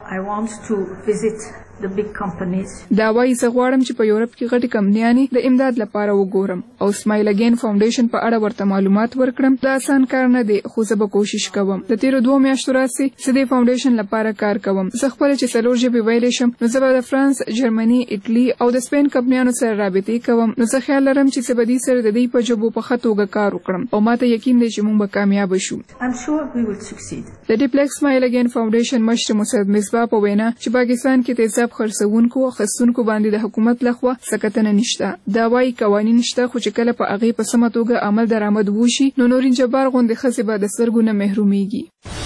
دا وایي زه غواړم چې په یورپ کې غټې کمپنیانې د امداد لپاره وګورم او اسماعیل اگین فاونډیشن په اړه ورته معلومات ورکړم. دا آسان کار نه دی خو زه به کوشش کوم. د تیرو دوه میاشتو راهیسې زه د فاونډیشن لپاره کار کوم. زه خپله چې څلور ژبې ویلی شم نو زه به د فرانس، جرمني، ایټلي او د سپین کمپنیانو سره رابطې کوم. نو زه خیال لرم چې زه به دې سره د دوی په ژبو په ښه توګه کار وکړم او ما ته یقین دی چې موږ به کامیابه شو. د ډیپلیکس اسماعیل اگین فاونډیشن مشر مسعد مصباح په وینا چې پاکستان کې تیزاب خرڅوونکو خصونکو باندې د حکومت لخوا سکتنه نشته. دا وایي قوانین شته خو چې کله په هغې په سمه توګه عمل درآمد وشي نو نورین جبار غوندې ښځې به د سترګو نه محرومیږي.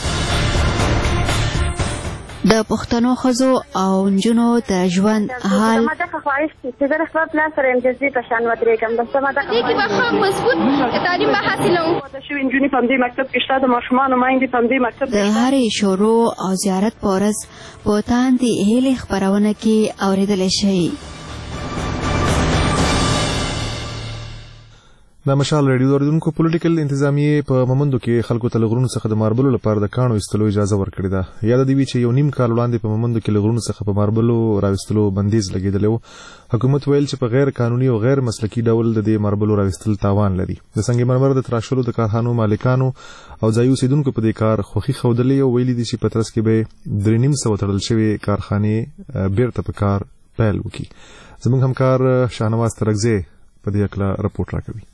د پښتنو ښځو او نجونو د ژوند حال ما ته خواهش چې زه خپل پلان سره امتیازي په شان ودرېږم بس ما ته دې کې به ښه مضبوط تعلیم به حاصلوم. د شوي نجونې په همدې مکتب کې شته، د ماشومانو میندې په همدې مکتب د هرې شروع او زیارت په ورځ په تاندې هیلې خپرونه کې اورېدلی شئ. د مشال ریډیو اوریدونکو پولیټیکل انتظامیه په ممندو کې خلکو ته لغړونو څخه د ماربلو لپاره د کانو استلو اجازه ورکړې ده. یاد دی چې یو نیم کال وړاندې په ممندو کې لغړونو څخه په ماربلو راوستلو بندیز لګیدلی و. حکومت ویل چې په غیر قانوني او غیر مسلکي ډول د دې ماربلو راوستل تاوان لري. د سنگ مرمر د تراشلو د کارخانو مالکانو او ځایي اوسیدونکو په دې کار خوښي ښودلې او ویلي دي چې په ترڅ کې به درې نیم سوه تړل شوې کارخانې بیرته په کار پیل وکړي. زموږ همکار شاهنواز ترکزی په دې هکله رپورټ راکوي.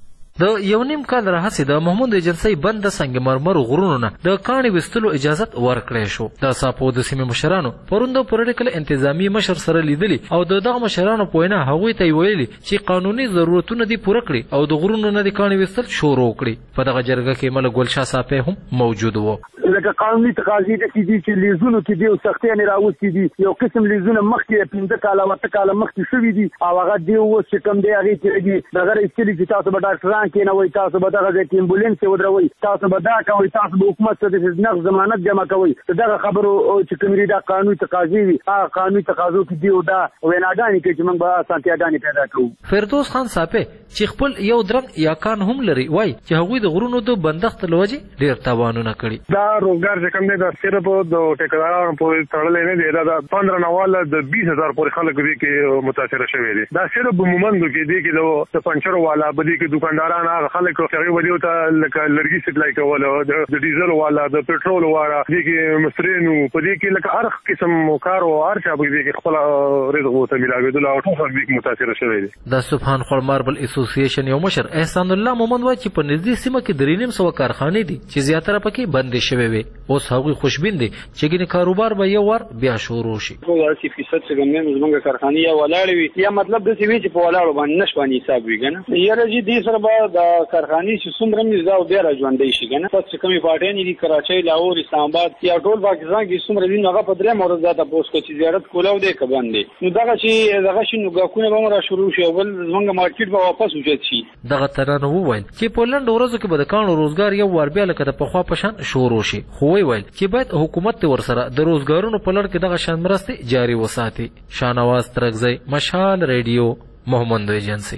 د یو نیم کال راهیسې د محمود ایجنسۍ بند د سنگ مرمر غرونو نه د کاڼي ویستلو اجازت ورکړی شو. د ساپو د سیمې مشرانو پرون د پولیټیکل انتظامی مشر سره لیدلي او د دغه مشرانو په وینا هغوی ته یې ویلي چې قانوني ضرورتونه دې پوره کړي او د غرونو نه د کاڼي ویستل شروع کړي. په دغه جرګه کې ملک ګلشاه صافی هم موجود و. لکه قانوني تقاضې داسې دي چې لیزونو کې دي او سختیانې راوستي دي. یو قسم لیزونه مخکې پنځه کاله اته کاله مخکې شوي دي او هغه دې اوس چې کوم دی هغې کې دي دغه ایستلي چې تاسو به ډاکټران کېنوئ، تاسو به دغه ځای کې امبولینس ودروئ، تاسو به دا کوئ، تاسو به حکومت ته د نقد ضمانت جمع کوئ. دغه خبرو چې کوم دي دا قانوني تقاضې وي هغه قانوني تقاضو کې دي او دا ویناګانې کوي چې موږ به اسانتیاګانې پیدا کوو. فردوس خان صافی چې خپل یو درنګ یا کان هم لري وایي چې هغوی د غرونو د بندښت له وجې ډېر تاوانونه کړي. دا روزګار چې کوم دی دا صرف د ټیکدارانو پورې تړلی نه دی، دا د پندره نه واله د بیس هزار پورې خلک دې کې متاثره شوي دي. دا صرف په مومندو کې دی کې د پنچرو والا به دې کې دکانداران هغه خلک هغې به دې ته لکه لرګي سپلای کول، د ډیزل والا، د پټرول والا، دې کې مسترینو په دې کې لکه هر قسم کار او هر چا په دې کې خپل رزق ورته میلاوېدلو او ټول خلک دې کې متاثره شوي دي. د سبحان خور ماربل اسوسییشن یو مشر احسان الله مومند وایي چې په نږدې سیمه کې درې نیم سوه کارخانې دي چې زیاتره پکې بندې شوې وې. اوس هغوی خوشبین دي چې ګینې کاروبار به یو وار بیا شروع شي. اسی فیصد چې ګمنه زمونږ کارخانې یا ولاړې وي یا مطلب داسې وي چې په ولاړو باندې نش باندې حساب وي کنه. یاره چې دې سره به د کارخانې چې څومره مې دا بیا را ژوندی شي کنه. پس چې کومې پارټیانې دي کراچۍ، لاهور، اسلام آباد یا ټول پاکستان کې څومره دي هغه په درېیم ورځ دا تپوس کوي چې زیارت کولاو دی که بند دی. نو دغه چې دغه شي نو ګاکونه به هم را شروع شي او بل زمونږ مارکیټ به واپس اوچت شي. دغه ترانه وویل چې په لنډو ورځو کې به د کاڼو روزګار یو وار بیا لکه د پخوا په شان شروع شي. خو ویل چې باید حکومت ته ورسره د روزګارونو په لړ کې دغه شان مرستې جاري وساتي. شاهنواز ترکزی، مشال ریډیو، محمندو ایجنسي.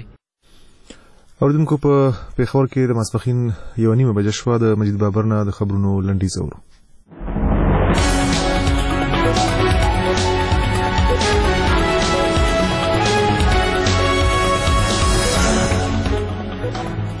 اوریدونکو په پیښور کې د ماسپښین یوه نیمه بجه شوه. د مجید بابر نه د خبرونو لنډیز اورو.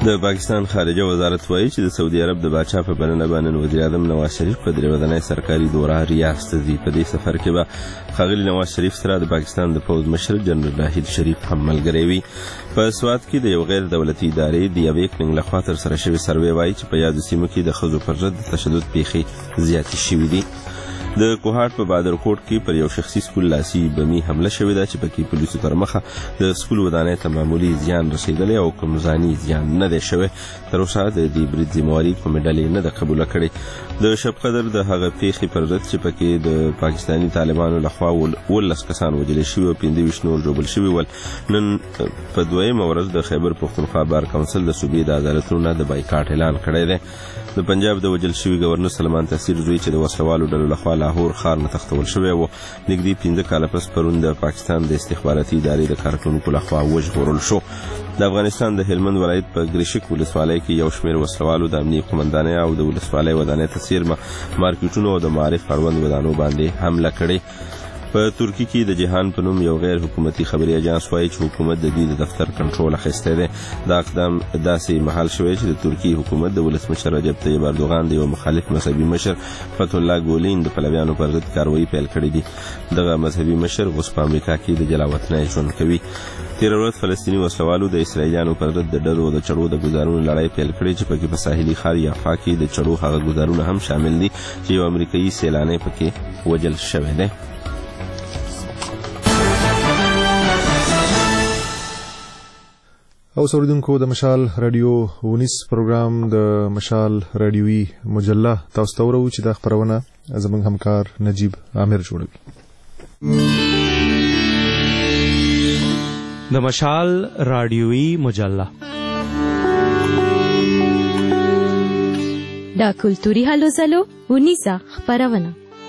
د پاکستان خارجه وزارت وایي چې د سعودي عرب د باچا په بلنه باندې وزیر اعظم نواز شریف په درې ورځنی سرکاري دوره ریاض ته ځي. په دې سفر کې به ښاغلي نواز شریف سره د پاکستان د پوځ مشر جنرال راحیل شریف هم ملګری وي. په سوات کې د یو غیر دولتي ادارې د اویکنینګ لخوا ترسره شوې سروې وایي چې په یادو سیمو کې د ښځو پر ضد د تشدد پیښې زیاتې شوي دي. د کوهاټ په بادرکوټ کې پر یو شخصي سکول لاسي بمي حمله شوې ده چې پکې پولیسو تر مخه د سکول ودانۍ ته معمولي زیان رسېدلی او کوم ځاني زیان نه دی شوی. تر اوسه د دې برید ذمهواري کومې ډلې نه ده قبوله کړې. د شب قدر د هغه پیښې پر ضد چې پکې د پاکستاني طالبانو لخوا اوولس کسان وژل شوي او پنځه ویشت نور ژوبل شوي ول. نن په دویمه ورځ د خیبر پښتونخوا بار کونسل د صوبې د عدالتونو نه د بایکاټ اعلان کړی دی. د پنجاب د وژل شوي گورنر سلمان تحصیل زوی چې د وسلوالو ډلو لخوا لاهور ښار نه تښتول شوی و، نږدې پنځه کاله پس پرون د پاکستان د استخباراتي ادارې د کارکوونکو لخوا وژغورل شو. د افغانستان د هلمند ولایت په ګریشک ولسوالۍ کې یو شمېر وسلوالو د امنیې قومندانۍ او د ولسوالۍ ودانۍ ته څیرمه مارکیټونو او د معارف اړوند ودانو باندې حمله کړې. په ترکی کې د جهان په نوم یو غیر حکومتي خبري اژانس وایي چې حکومت د دې د دفتر کنټرول اخیستی دی. دا اقدام داسې مهال شوی چې د ترکی حکومت د ولسمشر رجب طیب اردوغان د یو مخالف مذهبي مشر فتح الله ګولین د پلویانو پر ضد کاروایی پیل کړې دي. دغه مذهبي مشر اوس په امریکا کې د جلاوطنۍ ژوند کوي. تېره ورځ فلسطیني وسلوالو د اسرائیلیانو پر ضد د ډلو د چړو د ګزارونو لړۍ پیل کړې چې پکې په ساحلي ښار یافا کې د چړو هغه ګزارونه هم شامل دي چې یو امریکایي سیلانی پکې وژل شوی دی. او اوریدونکو د مشال رادیو ونیس پروګرام د مشال رادیوي مجله تاسو ته ورو چې د خبرونه زموږ همکار نجیب عامر جوړوي. د مشال رادیوي مجله دا کلتوري هلو زلو ونیسه خبرونه.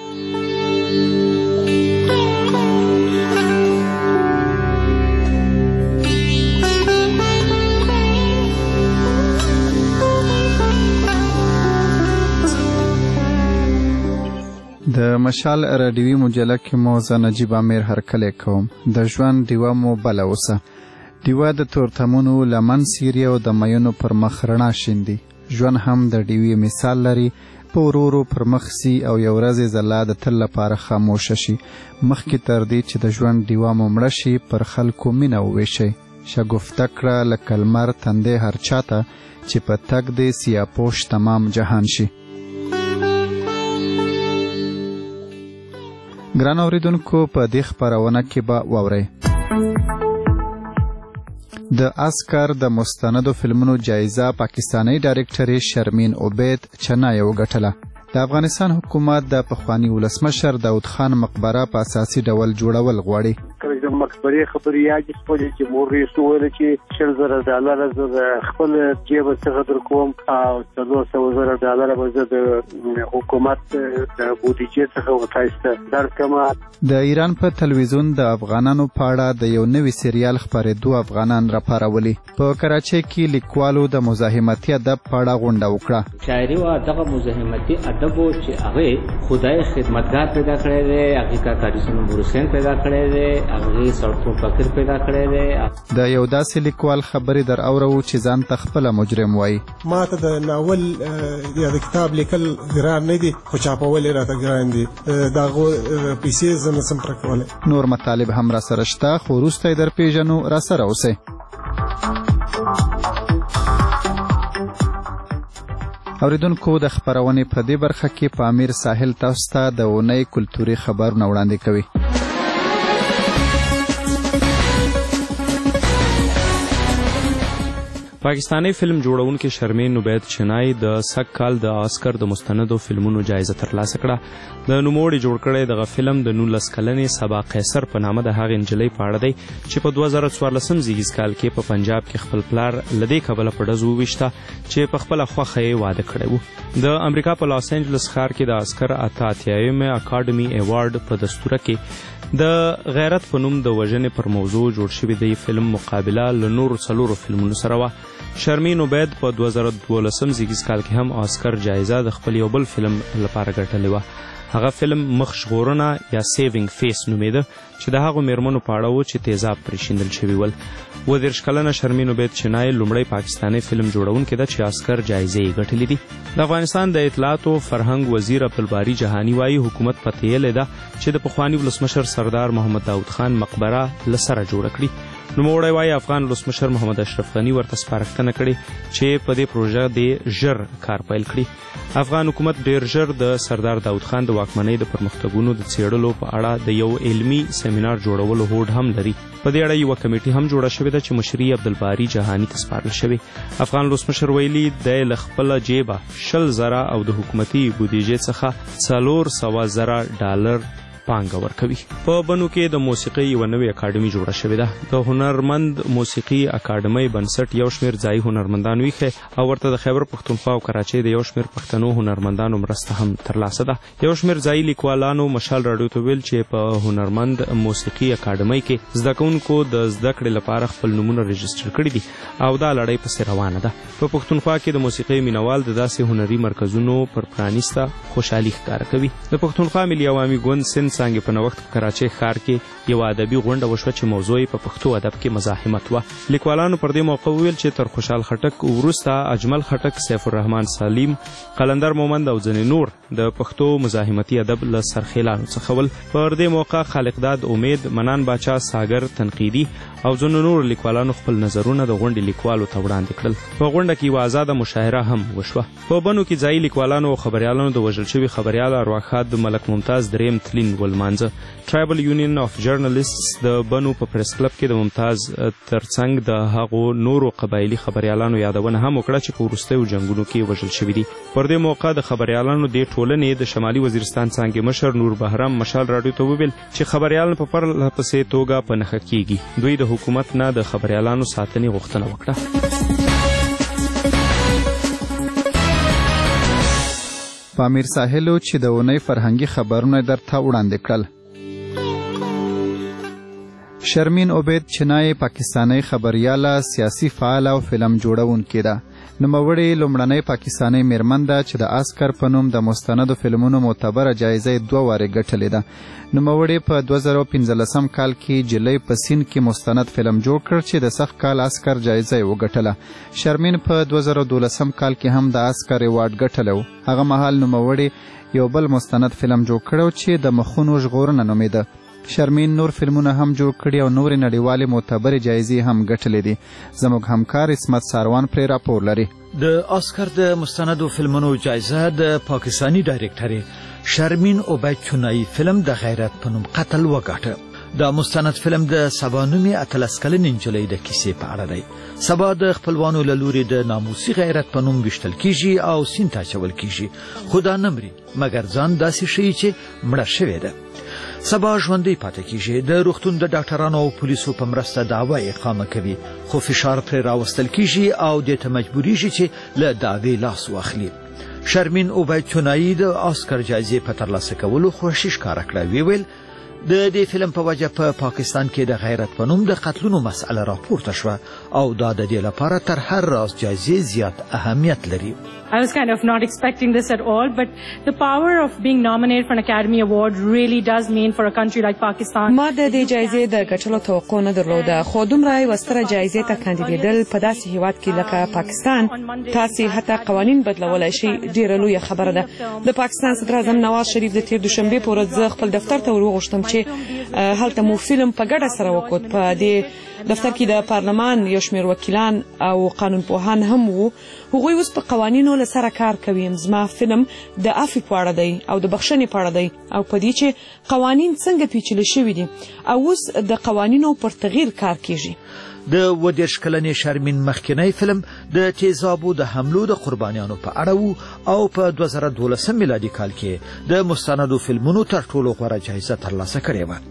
د مشال رادیوي مجله کې مو زه نجیب عامر هرکلی کوم. د ژوند ډیوه مو بله اوسه. ډیوه د تورتمونو لمن سیري او د میونو پر مخ رڼا شیندي. ژوند هم د ډیوې مثال لري. په ورو ورو پر مخ سي او یو ورځ ځلا د تل لپاره خاموشه شي. مخکې تر دې چې د ژوند ډیوه مو مړه شي پر خلکو مینه وویشئ. شګفته کړه لکه لمر تندې هر چاته چې په تګ دې سیاپوش تمام جهان شي. ګران اوریدونکو په دې خبرونه کې به واورئ د اسکر د مستندو فلمونو جایزه پاکستانی ډایرکټرې شرمین عبید چنای وګټله. د افغانستان حکومت د پخوانی ولسمشر داود خان مقبره په اساسي ډول جوړول غواړي. کله چې مقبرې خبرې یادې شولې چې مور یې وویل چې شل زره ډالره زه خپل جیب څخه درکوم او څلور سوه زره ډالره به زه د حکومت د بودیجې څخه ورکایسته درکم. د ایران په تلویزیون د افغانانو په اړه د یو نوي سریال خپرېدو افغانان راپارولي. په کراچۍ کې لیکوالو د مزاحمتي ادب په اړه غونډه وکړه. شاعري او دغه مزاحمتي ادب چې هغه خدای خدمتګار پیدا کړی دی، هغه کا کاریسون بورسین پیدا کړی دی، هغه سړکو فکر پیدا کړی دی. د یو داسې لیکوال خبرې در اورو چې ځان ته خپله مجرم وایي. ما ته د ناول یا د کتاب لیکل ګران نه دي خو چاپول یې راته ګران دي. د هغو پیسې زه نسم پوره کولی. نور مطالب هم راسره شته خو وروسته یې در پېژنو. راسره اوسئ. اوریدونکو د خبرونې په دې برخه کې په امیر ساحل تاسو ته د اونۍ کلتوري خبرونه وړاندې کوي. پاکستانی فلم جوړونکي شرمین عبید چنای د سږ کال د آسکر د مستندو فلمونو جایزه ترلاسه کړه. د نوموړي جوړ کړی دغه فلم د نولس کلنې سبا قیصر په نامه د هغې نجلۍ په اړه دی چې په دوه زره څوارلسم زیږیز کال کې په پنجاب کې خپل پلار له دې کبله په ډزو وویشته چې په خپله خوښه یې واده کړی و. د امریکا په لاس انجلس ښار کې د آسکر اته اتیایمه اکاډمي ایوارډ په دستوره کې د غیرت په نوم د وژنې پر موضوع جوړ شوي دی فلم مقابله له نورو څلورو فلمونو سره وه. شرمین عبید په دوه زره دولسم زیږیز کال کې هم آسکر جایزه د خپل یو بل فلم لپاره ګټلې وه. هغه فلم مخ ژغورنه یا سیوینګ فیس نومیده چې د هغو میرمنو په اړه و چې تیزاب پرې شیندل شوي ول. اووه دېرش کلنه شرمین عبید چنای لومړی پاکستاني فلم جوړونکې ده چې آسکر جایزې یې ګټلې دي. د افغانستان د اطلاعاتو فرهنګ وزیر عبدالباري جهاني وایي حکومت په تیلې ده چې د پخواني ولسمشر سردار محمد داود خان مقبره له سره جوړه کړي. نوموړی وایي افغان ولسمشر محمد اشرف غني ورته سپارښتنه کړې چې په دې پروژه د ژر کار پیل کړي. افغان حکومت ډېر ژر د سردار داود خان د واکمنۍ د پرمختګونو د څېړلو په اړه د یو علمي سیمینار جوړولو هوډ هم لري. په دې اړه یوه کمیټي هم جوړه شوې ده چې مشري عبدالباري جهاني ته سپارل شوې. افغان ولسمشر ویلي دی له خپله جیبه شل زره او د حکومتي بودیجې څخه څلور سوه زره ډالر پانګه ورکوي. په بنو کې د موسیقۍ یوه نوې اکاډمي جوړه شوې ده. د هنرمند موسیقي اکاډمۍ بنسټ یو شمېر ځایي هنرمندان ویښی او ورته د خیبر پښتونخوا او کراچۍ د یو شمېر پښتنو هنرمندانو مرسته هم ترلاسه ده. یو شمېر ځایي لیکوالانو مشال راډیو ته ویل چې په هنرمند موسیقي اکاډمۍ کې زده کوونکو د زده کړې لپاره خپل نومونه رجسټر کړي دي او دا لړۍ پسې روانه ده. په پښتونخوا کې د موسیقۍ مینوال د داسې هنري مرکزونو پر پرانیسته خوشحالي ښکاره کوي. د پښتونخوا ملي عوامي ګوند سند څانګې په نوښت په کراچۍ ښار کې یوه ادبي غونډه وشوه چې موضوع یې په پښتو ادب کې مزاحمت وه. لیکوالانو پر دې موقع وویل چې تر خوشحال خټک وروسته اجمل خټک، سیف الرحمن سالم، قلندر مومند او ځینې نور د پښتو مزاحمتي ادب له سرخیلانو څخه ول. پر دې موقع خالقداد امید، منان باچا، ساګر تنقیدي او ځینو نور لیکوالانو خپل نظرونه د غونډې لیکوالو ته وړاندې کړل. په غونډه کې یوه ازاده مشاعره هم وشوه. په بنو کې ځایي لیکوالانو او خبریالانو د وژل شوي خبریال ارواښاد ملک ممتاز دریم تلین ولمانځه. ټرایبل یونین اف جرنالیسټس د بنو په پریس کلب کې د ممتاز ترڅنګ د هغو نورو قبایلي خبریالانو یادونه هم وکړه چې په وروستیو جنګونو کې وژل شوي دي. پر دې موقع د خبریالانو دې ټولنې د شمالي وزیرستان څانګې مشر نور بهرام مشال راډیو ته وویل چې خبریالان په پرله پسې توګه په نښه کیږي. دوی د حکومت نه د خبریالانو ساتنې غوښتنه وکړه. په امیر ساحلو چې د اونۍ فرهنګي خبرونه درته وړاندې کړل. شرمین عبید چنای پاکستانی خبریاله، سیاسي فعال او فلم جوړونکې ده. نوموړې لومړنۍ پاکستانی میرمن ده چې د آسکر په نوم د مستندو فلمونو معتبره جایزه دوه وارې ګټلې ده. نوموړې په دوه زره پنځلسم کال کې جلۍ په سین کې مستند فلم جوړ کړ چې د سخت کال آسکر جایزه یې وګټله. شرمین په دوه زره دولسم کال کې هم د آسکر ایوارډ ګټلی و. هغه مهال نوموړې یو بل مستند فلم جوړ کړی چې د مخونو ژغورنه نومیده. شرمین نور فلمونه هم جوړ کړي او نورې نړیوالې معتبرې جایزې هم ګټلې دي. زموږ همکار اسمت ساروان پرې راپور لري. د آسکر د مستندو فلمونو جایزه د پاکستانی ډایرکټرې شرمین عبید چنایی فلم د غیرت په نوم قتل وګاټه. د مستند فلم د سبا نومې اتلس کلنې نجلۍ د کیسې په اړه دی. سبا د خپلوانو له لورې د ناموسي غیرت په نوم ویشتل کیږي او سیند ته اچول کیږي، خو دا نه مري مګر ځان داسې ښیي چې مړه شوې ده. سبا ژوندۍ پاتې کیږي، د روغتون د ډاکټرانو او پولیسو په مرسته دعوه اقامه کوي، خو فشار پرې راوستل کیږي او دې ته مجبوریږي چې له دعوې لاس واخلي. شرمین عبید چنایی د آسکر جایزې په ترلاسه کولو خوښي ښکاره کړه. ویې ویل د دې فلم په وجه په پا پاکستان کې د غیرت په نوم د قتلونو مسئله راپورته شوه او دا د دې لپاره تر هر راز جایزې زیات اهمیت لري. I was kind of not expecting this at all, but the power of being nominated for an Academy Award really does mean for a country like Pakistan. ما د دې جایزې د ګټلو توقع نه درلوده، خو دومره یوه ستره جایزې ته کاندیدېدل په داسې هیواد کې لکه پاکستان، تاسې حتی قوانین بدلولی شئ، ډېره لویه خبره ده. د پاکستان صدراعظم نواز شریف د تېر دوشنبې په ورځ زه خپل دفتر ته ور وغوښتم چې هلته مو فلم په ګډه سره وکړو. په دې دفتر کې د پارلمان یو شمېر وکیلان او قانونپوهان هم وو. هغوی اوس په قوانینو له سره کار کوي. زما فلم د عفوې په اړه دی او د بخښنې په اړه دی او په دې چې قوانین څنګه پیچلي شوي دي او اوس د قوانینو پر تغییر کار کیږي. د اووه دېرش کلنې شرمین مخکینی فلم د تیزابو د حملو د قربانیانو په اړه و او په دوه زره دولسم میلادي کال کې د مستندو فلمونو تر ټولو غوره جایزه ترلاسه کړې وه.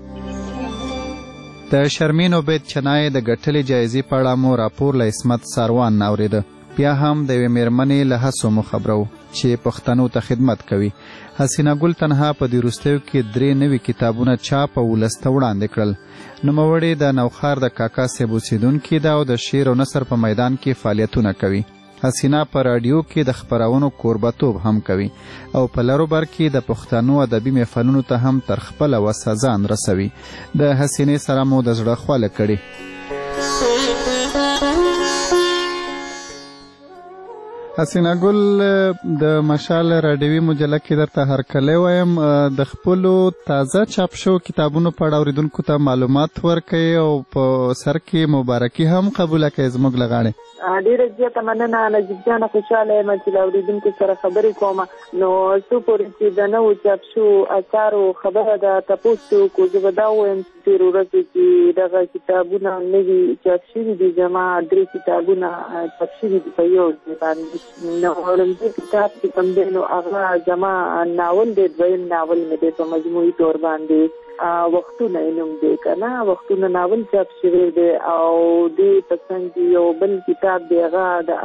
د شرمین عبید چنای د ګټلې جایزې په اړه مو راپور له اسمت ساروان اورېده. بیا هم د یوې میرمنې له هڅو مو خبرو چې پښتنو ته خدمت کوي. حسینه ګل تنها په دې وروستیو کې درې نوي کتابونه چاپ او ولس ته وړاندې کړل. نوموړې د نوښار د کاکا صاحب اوسېدونکې ده او د شعر او نثر په میدان کې فعالیتونه کوي. حسینا په رادیو کې د خبرونو کوربتوب هم کوي او په لارو بر کې د پښتنو ادبي محفلونو ته هم تر خپل وسه ځان رسوي. د حسینې سره مو د زړه خواله کړي. حسینا ګل د مشال رادیوي مجله کې درته هرکلی وایم، د خپلو تازه چاپ شوو کتابونو په اړه اورېدونکو ته معلومات ورکوي او په سر کې مبارکي هم قبوله کوي زموږ له غاړې. ډېره زیاته مننه نجیب جانه، خوشحاله یم چې له اورېدونکو سره خبرې کوم. نو څو پورې چې د نوو چاپ شوو اثارو خبره ده تپوس ته وکړو، زه به دا ووایم چې تېرو ورځو کې دغه کتابونه نوي چاپ شوي دي. زما درې کتابونه چاپ شوي دي په یو ځای باندې. نو لومړی کتاب چې کوم دی نو هغه زما ناول دی، دویم ناول مې دی په مجموعي طور باندې وختونه یې نوم دی که نه، وختونه ناول چاپ شوی دی. او دې په څنګ یو بل کتاب دی، هغه د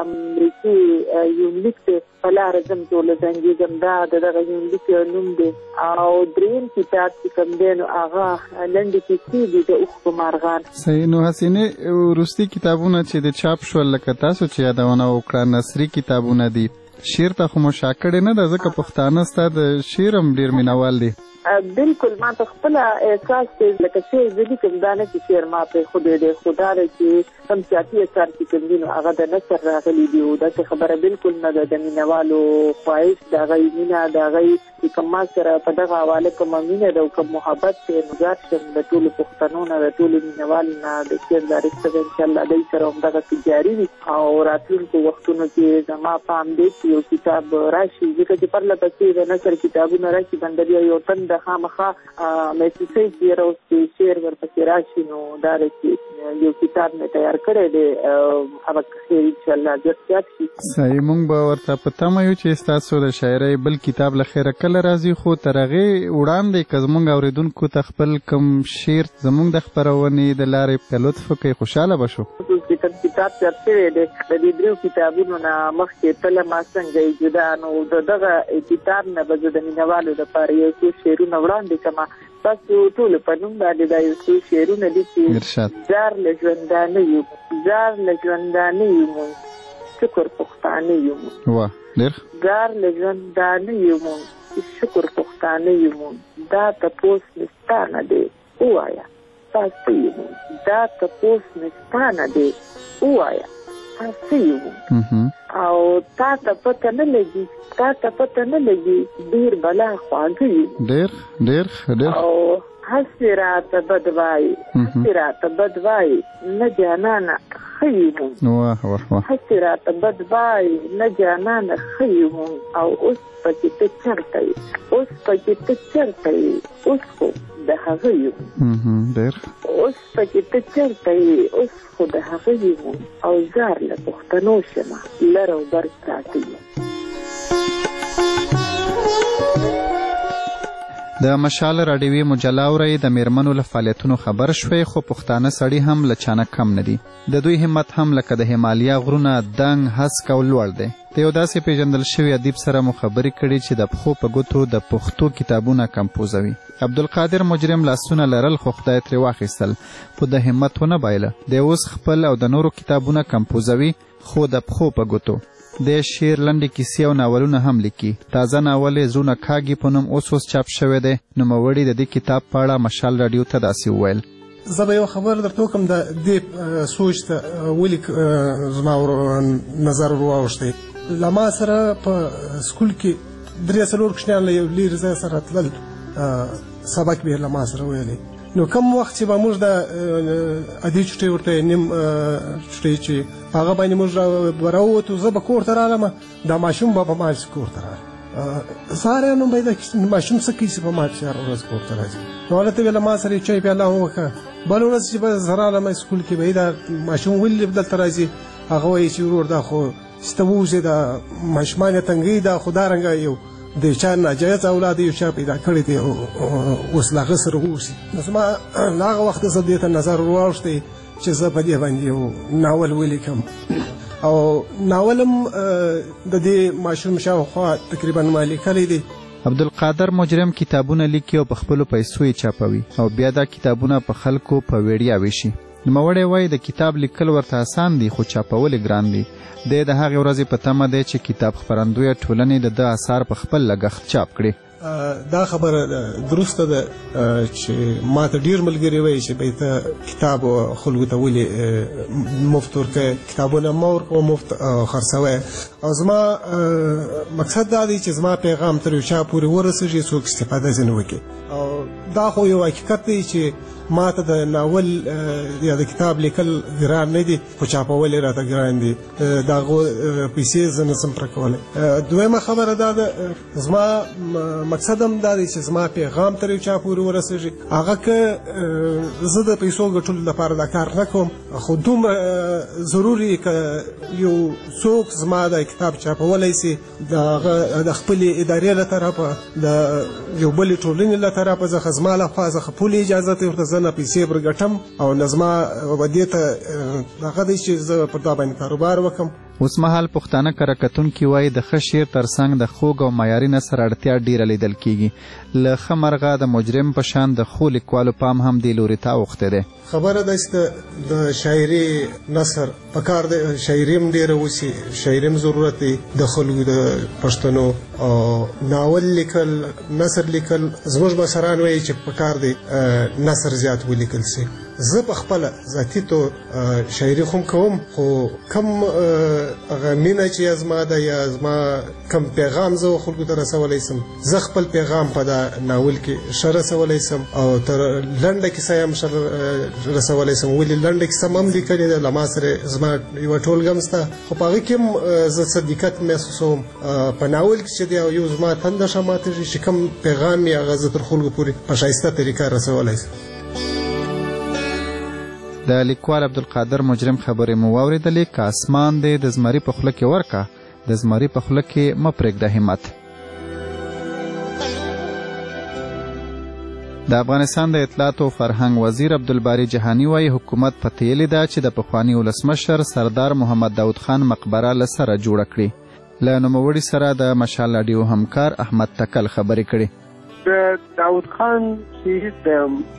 امریکې یونلیک دی، په لاره ځم ټوله زنګېږم، دا د دغه یونلیک نوم دی. او درېیم کتاب چې کوم دی نو هغه لنډې کیسې دي د اوښ په مارغان. صحیح. نو حسینې وروستي کتابونه چې د چاپ شول لکه تاسو چې یادونه وکړه نثري کتابونه دي، شعر ته خو مو شا کړې نه ده ځکه پښتانه ستا د شعر هم ډېر مینوال دي. بالکل ما ته خپله احساس دی لکه شعر زه لیکم، دا نه چې شعر ما پرېښودی دی، خو دا دی چې کوم سیاسي اثار چې کوم دي نو هغه د نثر راغلي دي. او داسې خبره بالکل نه ده. د مینوالو خواهش د هغوی مینه د هغوی چې کوم ما سره په دغه حواله کومه مینه ده او کوم محبت دی نو زیات شم د ټولو پښتنو نه د ټولو مینوالو نه د شعر دا رشته ده انشاءالله دوی سره همدغسې جاري وي. او راتلونکو وختونو کې زما پام دی چې یو کتاب راشي، ځکه چې پرله پسې د نثر کتابونه راشي بندریا یو تن د خامخا محسوسوي چې یاره اوس چې شعر ورپسې راشي نو دا دی چې یو کتاب مې تیار کړی دی، هغه خیر انشاءالله ژر زیات شي. صحیح. موږ به ورته په تمه یو چې ستاسو د شاعرۍ بل کتاب له خیره کله راځي، خو تر هغې وړاندې که زموږ اورېدونکو ته خپل کوم شعر زموږ د خپرونې د لارې په لطف کوي خوشحاله به شو. چې کوم کتاب چاپ شوی دی د دې دریو کتابونو نه مخکې تله ما څنګه جدا نو د دغه کتاب نه به زه د مینوالو لپاره یو څو شعرونه وړاندې کړم. تاسو ټولو په نوم باندې دا یو څو شعرونه دي چې زار له ژوندانه یو زار له ژوندانه یو مونږ شکر پښتانه یو مونږ واه ډېر زار له ژوندانه یو مونږ شکر پښتانه یو مونږ دا تپوس مې ستا نه دی ووایه تاسو یو مونږ دا تپوس مې ستا نه دی ووایه تاسو یو مونږ او تا ته پته نه لګي تا ته پته نه لګي ډېر بلا خواږه یو ډېر ډېر ډېر او هسې راته بد وایي هسې راته بد وایي نه جانانه ښه یو مونږ واه واه واه هسې راته بد وایي نه جانانه ښه یو مونږ او اوس پکې ته چېرته یې اوس پکې ته چېرته یې اوس خو د هغه یو ډېر اوس پکې ته چېرته یې اوس خو د هغه یو او زار له پښتنو شمه لر او بر پراته یو. د مشال رادیوي مجله اورئ د میرمنو له فعالیتونو خبر شوي، خو پښتانه سړي هم له چانه کم نه دي. د دوی همت هم لکه د همالیا غرونه دنګ هسک او لوړ دی. د یو داسې پیژندل شوي ادیب سره مو خبرې کړي چې د پښو په ګوتو د پښتو کتابونه کمپوزوي. عبدالقادر مجرم لاسونه لرل خو خدای ترې واخیستل، خو د همت ونه بایله. دی اوس خپل او د نورو کتابونه کمپوزوي خو د پښو په ګوتو. د شعر لنډې کیسې او ناولونه هم لیکي. تازه ناول یې زړونه کاږي په نوم اوس اوس چاپ شوی دی. نوموړي د دې کتاب په اړه مشال راډیو ته داسې وویل: زه به یو خبر درته وکړم د دې سوچ ته ولې زما نظر ور واوښتی. له ما سره په سکول کې درې څلور کوچنیان له یو لرې ځای سره تلل، سبق به یې له ما سره ویلی. نو کوم وخت چې به موږ د عادي چوټۍ ورته نیم چوټۍ چې هغه باندې موږ به راووتو، زه به کور ته رالم، دا ماشوم به په ما پسې کور ته راغی. سهاریانو به یې دا ماشوم څه کوي چې په ما پسې هره ورځ کور ته راځي. نو هلته به له ما سره یې چای پیاله هم وکړه. بله ورځ چې به زه رالم سکول کې به یې دا ماشوم ولې دلته راځي، هغه وایي چې ورور دا خو چې ته ووځې دا ماشومان یې تنګوي، دا خو دارنګه یو د چا ناجایز اولاد یو چا پیدا کړی دی او اوس له هغه سره اوسي. نو زما له هغه وخته زه دې ته نظر ور واوښتی چې زه په دې باندې یو ناول ولیکم. او ناول هم د دې ماشوم شاوخوا تقریبا ما لیکلی دی. عبدالقادر مجرم کتابونه لیکي او په خپلو پیسو یې چاپوي او بیا دا کتابونه په خلکو په ویډیا ویشي. نوموړی وایي د کتاب لیکل ورته اسان دي خو چاپول یې ګران دي. دی د هغې ورځې په تمه دی چې کتاب خپرندویه ټولنې د ده اثار په خپل لګښت چاپ کړي. دا خبره درسته ده چې ما ته ډیر ملګري وایي چې به ته کتاب خلکو ته ولې مفت ورکوې، کتابونه مه ورکوه مفت خرڅوی. او زما مقصد دا دی چې زما پیغام تر یو چا پورې ورسېږي څوک استفاده ځینې وکړي. او دا خو یو حقیقت دی چې ما ته د ناول یا د کتاب لیکل ګران نه دي خو چاپول یې راته ګران دي، د هغو پیسې زه نشم پوره کولی. دویمه خبره دا ده زما مقصد هم دا دی چې زما پیغام تر یو چا پورې ورسېږي. هغه که زه د پیسو ګټلو لپاره دا کار نه کوم خو دومره ضروري که یو څوک زما د کتاب چاپولی سي د هغه د خپلې ادارې له طرفه د یو بلې ټولنې له طرفه څخه زما لخوا څخه پولې اجازت ورته زه نه پیسې ورګټم او نه زما دې ته هغه دی چې زه پر دا باندې کاروبار وکړم. اوس مهال پښتانه کره کتونکي وایي د ښه شعر ترڅنګ د خوږ او معیاري نثر اړتیا ډیره لیدل کیږي. له ښه مرغه د مجرم په شان د ښو لیکوالو پام هم دې لوري ته اوښتی دی. خبره ده چې د شاعري نثر پکار دی، شاعري هم ډېره وسي، شاعري هم ضرورت دی د خلکو د پښتنو. او ناول لیکل نثر لیکل زموږ مشران وایي چې پکار دی نثر زیات ولیکل سي. زه په خپله ذاتي طور شاعري خو کوم خو کم هغه مینه چې زما ده یا زما کم پیغام زه خلکو ته رسولی سم زه خپل پیغام په دا ناول کې ښه رسولی سم او تر لنډه کیسه یې هم ښه رسولی سم. ولې لنډه کیسه هم هم لیکلې ده، له ما سره زما یوه ټولګه هم شته خو په هغې کې هم زه څه دقت محسوسوم په ناول کې چې دی او یو زما تنده ښه ماتېږي چې کوم پیغام یې هغه زه تر خلکو پورې په ښایسته طریقه رسولی سم. د لیکوال عبدالقادر مجرم خبرې مو واورېدلې. که اسمان دی د زمري په خوله کې ورکه، د زمري په خوله کې مه پرېږده همت. د افغانستان د اطلاعات او فرهنګ وزیر عبدالباري جهاني وایي حکومت پتیلې ده چې د پخواني ولسمشر سردار محمد داود خان مقبره له سره جوړه کړي. له نوموړي سره د مشال راډیو همکار احمد تکل خبرې کړي. د داود خان چې د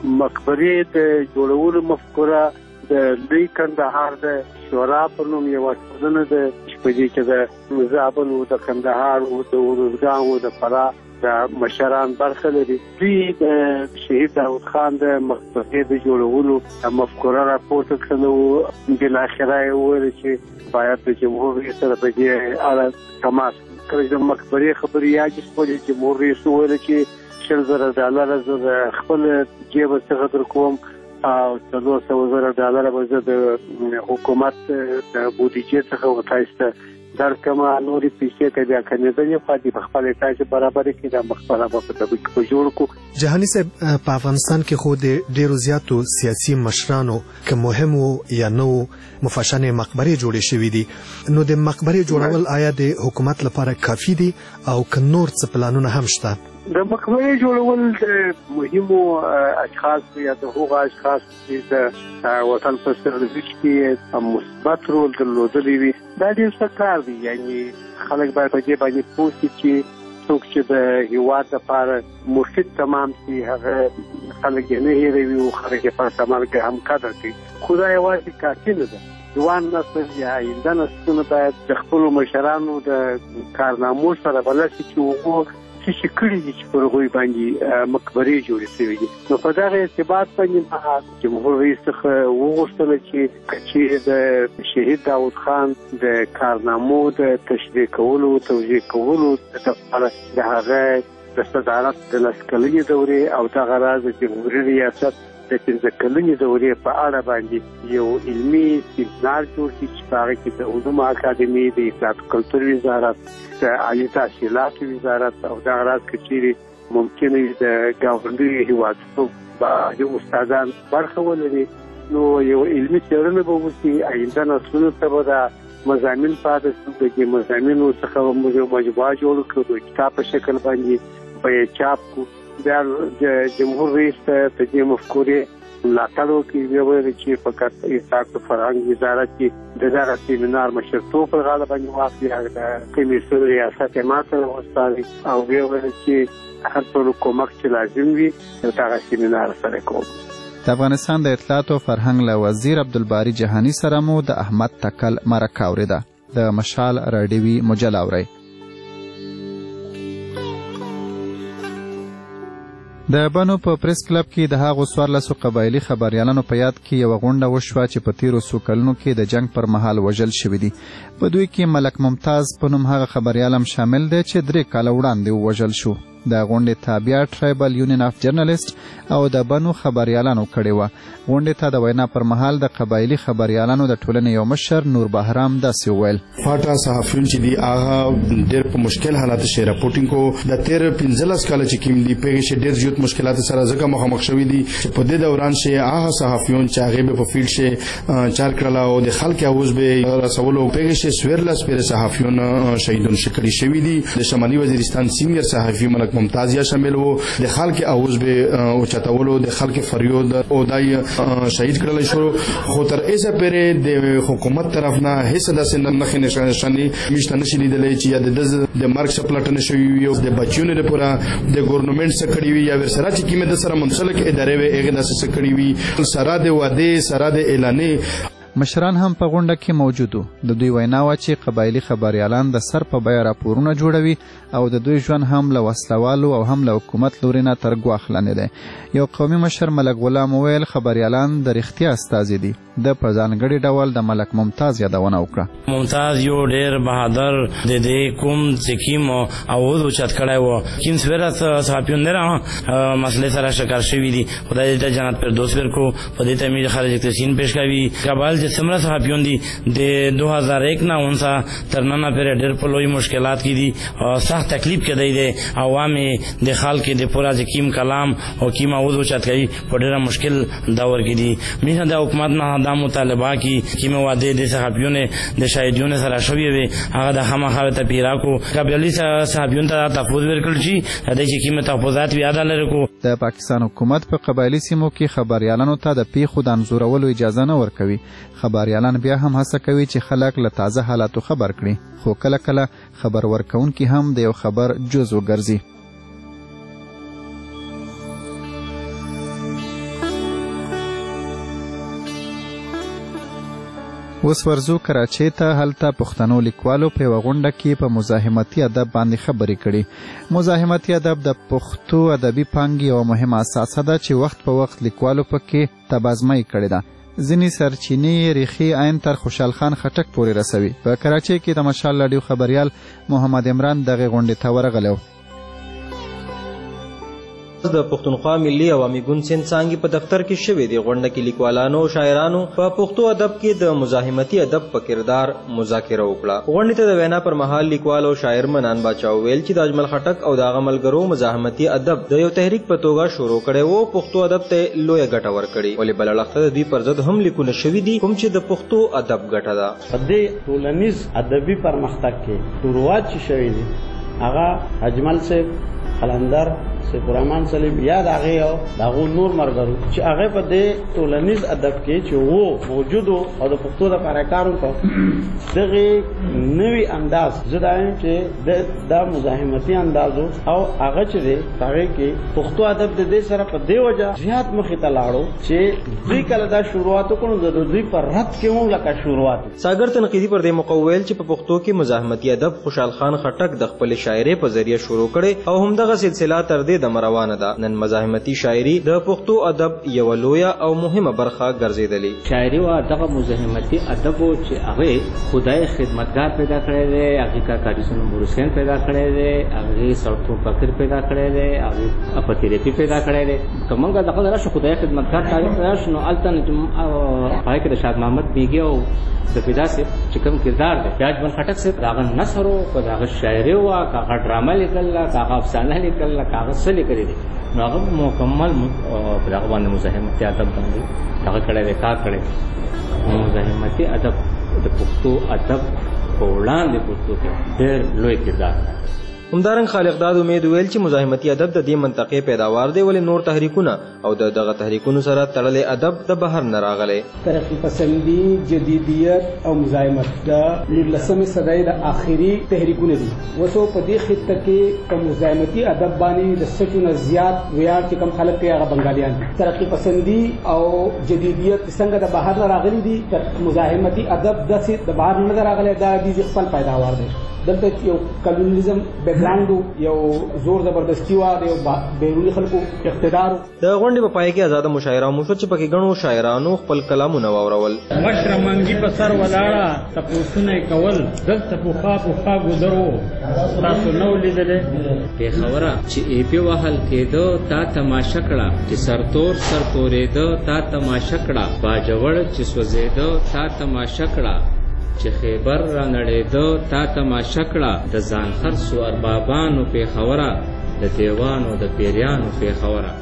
مقبرې د جوړولو مفکوره د لوی کندهار د شورا په نوم یوه ټولنه ده چې په دې کې د زابل او د کندهار او د ارزګان او د فراه د مشران برخه لري. دوی د شهید داود خان د مقبرې د جوړولو مفکوره راپورته کړله او بالاخره یې وویل چې باید د جمهور رئیس سره په دې اړه تماس کله چې د مقبرې خبرې یادې شولې جمهور رئیس وویل چې شل زره ډالره زه د خپل جیبه څخه درکوم او څلور سوه زره ډالره به زه د حکومت د بودیجې څخه ورته درکمه، نورې پیسې ته بیا کنېدلې خو دې په خپل احتیاج برابرې کړي. دا مقبره به په دغه کې جوړ کړو. جهاني صاحب په افغانستان کې خو د ډیرو زیاتو سیاسي مشرانو که مهم وو یا نه وو مفشانې مقبرې جوړې شوې دي، نو د مقبرې جوړول آیا د حکومت لپاره کافي دي او که نور څه پلانونه هم شته؟ د مقبرې جوړول د مهمو اشخاص یا د هغو اشخاص چې د وطن په سرنوشت کې مثبت رول درلودلی وي دا ډېر ښه کار دی. یعنې خلک باید په دې باندې پوه شي چې څوک چې د هېواد لپاره مفید تمام شي هغه خلک یې نه هېروي او خلک یې په عمل کې هم قدر کوي. خو دا یوازې کافي نه ده. ځوان نسل یا آینده نسلونه باید د خپلو مشرانو د کارنامو سره بلد شي چې هغو څه چې کړي دي چې پر هغوی باندې مقبرې جوړې شوې دي. نو په دغه ارتباط باندې ما جمهور رئیس څخه وغوښتله چې که چیرې د شهید داود خان د کارنامو د تشریح کولو توضیح کولو دپاره د هغه د صدارت د لس کلنې دورې او دغه راز د جمهوري ریاست د پنځه کلنې دورې په اړه باندې یو علمي سیمینار جوړ شي چې په هغه کې د علومو اکاډمي، د اطلاعات او کلتور وزارت، د عالي تحصیلاتو وزارت او دغه راز که چیرې ممکن وي د ګاونډیو هېوادونو بعضې استادان برخه ولري نو یو علمي څېړنه به وشي. آینده نسلونو ته به دا مضامین پاتې شي. د دې مضامینو څخه موږ یو مجموعه جوړ کړو، د کتاب په شکل باندې به یې چاپ کړو. بیا د جمهور رئیس ته د دې مفکورې ملاتړ وکړي. ویې ویل چې فقط اطلاعات او فرهنګ وزارت کې د دغه سیمینار مشرتوب پر غاړه باندې واخلي، د کمیسیون ریاست یې ما سره وسپاري او ویې ویل چې هر څومره کومک چې لازم وي دغه سیمینار سره کوم. د افغانستان د اطلاعات او فرهنګ له وزیر عبدالباري جهاني سره مو د احمد تکل مرکه اوریده. د مشال راډیوي مجله اورئ. د بنو په پریس کلب کې د هغو څوارلسو قبایلي خبریالانو په یاد کې یوه غونډه وشوه چې په تیرو څو کلونو کې د جنگ پر مهال وژل شوي دي. په دوی کې ملک ممتاز په نوم هغه خبریال هم شامل دی چې درې کاله وړاندې ووژل شو. د غونډې تابع ټرایبل یونین اف جرنالیست او د بنو خبریالانو کړې وه. غونډې ته د وینا پر مهال د قبایلي خبریالانو د ټولنې یو مشر نور بهرام داسې وویل: فاټا صحافیون چې دي هغه ډېر په مشکل حالاتو شي راپورټینګ کو. د تیر پنځلس کاله چې کوم دي په شي ډېر زیات مشکلات سره ځکه مخامخ شوي دي چې په دې دوران شي هغه صحافیون چې هغه به په فیلډ شي چار کړه او د خلک اوس به رسولو په شي سویرلس پر صحافیون شهیدون شکړي شوي دي. د شمالي وزیرستان سینیئر صحافي ملک ممتاز یا شامل وو. د خلک اوس به او چتاولو د خلک فریاد او دای شهید کړل شو. خو تر اوسه پرې د حکومت طرف نه هیڅ داسې نه خنه نشانی مشته نشي لیدلې چې د د مارک سپلټن شوی یو د بچیونو لپاره د ګورنمنت سره کړی وي یا ورسره چې کیمه د سره منسلک ادارې وي هغه داسې کړی وي سره د واده سره د اعلانې. مشران هم په غونډه کې موجود وو. د دوی وینا وه چې قبایلي خبریالان د سر په بیه راپورونه جوړوي او د دوی ژوند هم له وسلوالو او هم له حکومت لوري نه تر ګواښ لاندې دی. یو قومي مشر ملک غلام وویل خبریالان د رښتیا استازي دي. د په ځانګړي ډول د ملک ممتاز یادونه وکړه. ممتاز یو ډېر بهادر د دې کوم چې کیم اواز اوچت کړی و کیم سویره صحافیون نه مسلې سره شکار شوي دي. خدای دې ته جنت فردوس ورکړو. په دې ته مې خارج تحسین پیش کوي. کابل چې څومره صحافیون دي د دو هزار یک نه اونسا تر نن پورې ډېر په لوی مشکلات کې دي او سخت تکلیف کې دی. د عوامي د خلک د پورا چې کیم کلام او کیم اواز اوچت کوي په ډېر مشکل دور کې دي. مې د حکومت نه دا مطالبه کی چې مې واده د صحافیونو د شاهدونو سره شوی وي هغه د خامخا ته پیرا کو قبایلی صحافیونو ته تحفظ ورکړل شي د چې کیمه تحفظات وی ادا لري کو. د پاکستان حکومت په قبایلی سیمو کې خبريالانو ته د پیښو د انزورولو اجازه نه ورکوي. خبريالان بیا هم هڅه کوي چې خلک له تازه حالاتو خبر کړي خو کله کله خبر ورکونکي هم د یو خبر جزو ګرځي. اوس ورزو کراچۍ ته. هلته پښتنو لیکوالو په یوه غونډه کې په مزاحمتي ادب باندې خبرې کړي. مزاحمتي ادب د پښتو ادبي پانګې یوه مهمه اساسه ده چې وخت په وخت لیکوالو پکې تبازمۍ کړې ده. ځینې سرچینې ریښې عین تر خوشحال خان خټک پورې رسوي. په کراچۍ کې د مشال راډیو خبریال محمد عمران دغې غونډې ته ورغلی و. د پښتونخوا ملي عوامي ګوند سند څانګې په دفتر کې شوې دي. غونډه کې لیکوالانو او شاعرانو په پښتو ادب کې د مزاحمتي ادب په کردار مذاکره وکړه. غونډې ته د وینا پر مهال لیکوال او شاعر منان باچا ویل چې د اجمل خټک او د هغه ملګرو مزاحمتي ادب د یو تحریک په توګه شروع کړی وو. پښتو ادب ته لویه ګټه ورکړې ولې بل اړخ د دوی پر ضد هم لیکونه شوي دي کوم چې د پښتو ادب ګټه ده. په دې ټولنیز ادبي پرمختګ کې شروعات چې شوي دي هغه اجمل صاحب قلندر سیف الرحمن سلیم یا د هغې او د هغو نور ملګرو چې هغې په دې ټولنیز ادب کې چې وو موجود او د پښتو دپاره کار وکړو دغې نوي انداز زه دا یم چې دا مزاحمتي انداز او هغه چې دی هغې کې پښتو ادب د دې سره په دې وجه زیات مخې ته لاړو چې دوی کله دا شروعات وکړو د دوی په رد کې هم لکه شروعات. ساګر تنقیدي پر دې مقویل چې په پښتو کې مزاحمتي ادب خوشحال خان خټک د خپلې شاعرۍ په ذریعه شروع کړی او همدغه سلسله تر دې د مروانه ده. نن مزاحمتي شاعري د پښتو ادب یو لویه او مهمه برخه ګرځېدلې. شاعري او دغه مزاحمتي ادب چې هغه خدای خدمتګار پیدا کړی دی هغه کا کاریسون مورسین پیدا کړی دی هغه سړکو فکر پیدا کړی دی هغه اپتیریپی پیدا کړی دی. کومه دغه راشه خدای خدمتګار تاریخ راشه نو التن پای کې د شاه محمد بیګي او د پیدا سي چې کوم کردار دی پیاج بن خټک سے راغ نثر او هغه شاعري او هغه ډرامه لیکل هغه افسانه لیکل هغه څه لیکل دي نو هغه مکمل په هغه باندې مزاحمتي ادب باندې هغه کړی دی کار کړی. مزاحمتي ادب د پښتو ادب په وړاندې پښتو کې ډېر لوی کردار دی. همدارنګ خالق داد امید ویل چې مزاحمتي ادب د دې منطقې پیداوار دی ولې نور تحریکونه او د دغه تحریکونو سره تړلې ادب د بهر نه راغلی. ترقی پسندي، جدیدیت او مزاحمت د نولسمې صدۍ د آخري تحریکونه دي. وسو په دې خطه کې په مزاحمتي ادب باندې د سچو نه زیات ویاړ چې کم خلک کې هغه بنگالیان دي. ترقی پسندي او جدیدیت څنګه د بهر نه راغلي دي، مزاحمتي ادب داسې د بهر نه راغلی، دا د خپل پیداوار دی. دلته یو کلونیزم بیکګراوند یو زور زبردستی و یو بیرونی خلکو اقتدار. د غونډې په پای کې آزاده مشاعره مو شو چې پکې ګڼو شاعرانو خپل کلامونه واورول. مشره منګي په سر ولاړه تپوسونه کول دلته پوخا پوخا ګذرو تاسو نو لیدلې پیښوره چې ای پی وهل کېدو تا تماشا کړه چې سرتور سرتورېدو تا تماشا کړه باجوړ چې سوځېدو تا تماشا کړه چې خیبر را نړېدو تا تماشا کړه د ځان خرڅو اربابانو پیښوره د دیوانو د پیریانو پیښوره.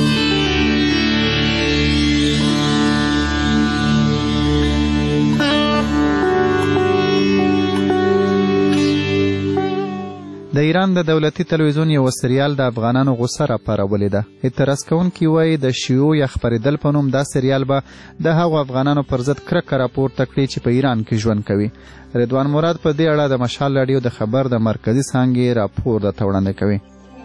د ایران د دولتي تلویزیون یو سریال د افغانانو غوسه راپارولې ده. اعتراض کوونکي وایي د شیعو یا خپرېدل په نوم دا سریال به د هغو افغانانو پر ضد کرکه راپورته کړي چې په ایران کې ژوند کوي. رضوان مراد په دې اړه د مشال راډیو د خبر د مرکزي څانګې راپور درته وړاندې کوي.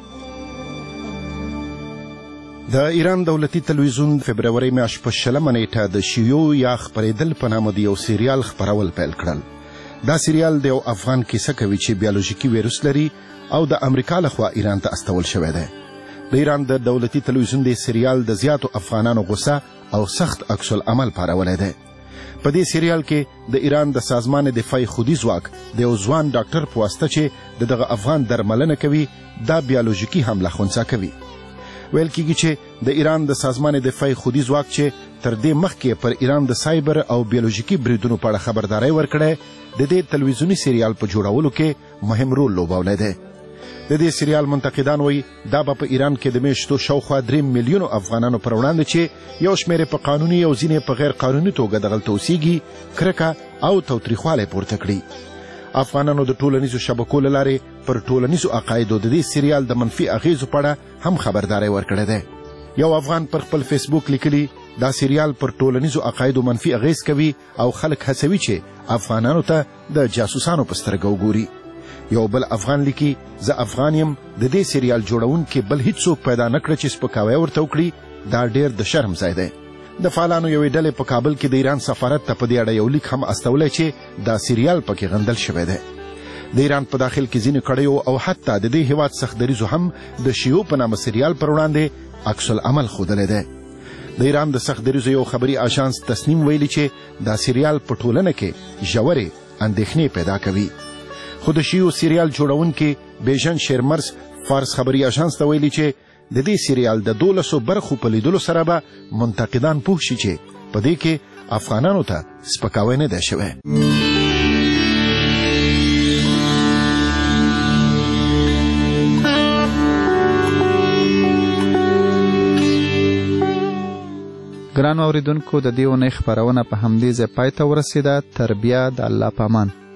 د ایران دولتي تلویزیون فبروري میاشت په شلمه نیټه د شیعو یا خپرېدل په نامه د یو سریال خپرول پیل کړل. دا سریال د یو افغان کیسه کوي چې بیولوژیکي ویروس لري او د امریکا لخوا ایران ته استول شوی دی. د ایران د دولتي تلویزیون د سریال د زیاتو افغانانو غوسه او سخت عکس العمل پارولی دی. په دې سریال کې د ایران د سازمان دفاعي خودي ځواک د یو ځوان ډاکټر په واسطه چې د دغه افغان درملنه کوي دا بیولوژیکي حمله خنثی کوي. ویل کېږي چې د ایران د سازمان دفاعي خودي ځواک چې تر دې مخکې پر ایران د سایبر او بیولوژیکي بریدونو په اړه خبرداری ورکړی د دې تلویزیونی سریال په جوړولو کې مهم رول لوبولی دی. د دې سریال منتقدان وایي دا به په ایران کې د میاشتو شاوخوا درې میلیونو افغانانو پر وړاندې چې یو شمېر په قانوني او ځینې په غیر قانوني توګه دغلته اوسیږي کرکه او تاوتریخوالی پورته کړي. افغانانو د ټولنیزو شبکو له لارې پر ټولنیزو عقایدو د دې سریال د منفي اغیزو په اړه هم خبرداری ورکړی دی. یو افغان پر خپل فیسبوک لیکلی دا سریال پر ټولنیزو عقایدو منفي اغیز کوي او خلک هڅوي چې افغانانو ته د جاسوسانو په سترګه وګوري. یو بل افغان لیکي زه افغان یم د دې سریال جوړونکي بل هیڅوک پیدا نه کړه چې سپکاوی ورته وکړي دا ډېر د شرم ځای دی. د فعالانو یوې ډلې په کابل کې د ایران سفارت ته په دې اړه یو لیک هم استولی چې دا سریال پکې غندل شوی دی. د ایران په داخل کې ځینې کړیو او حتی د دې هیواد سختدریزو هم د شیعو په نامه سریال پر وړاندې عکس العمل ښودلی دی. د ایران د سختدریزو یو خبري آژانس تصنیم ویلي چې دا سریال په ټولنه کې ژورې اندېښنې پیدا کوي. خو د شیعو سریال جوړونکي بیژن شیرمرز فارس خبري آژانس ته ویلي چې د دې سریال د دولسو برخو په لیدلو سره به منتقدان پوه شي چې په دې کې افغانانو ته سپکاوی نه دی شوی. ګرانو اوریدونکو د دې اونۍ خپرونه په همدې ځای پای ته ورسېده. تر بیا د الله په امان.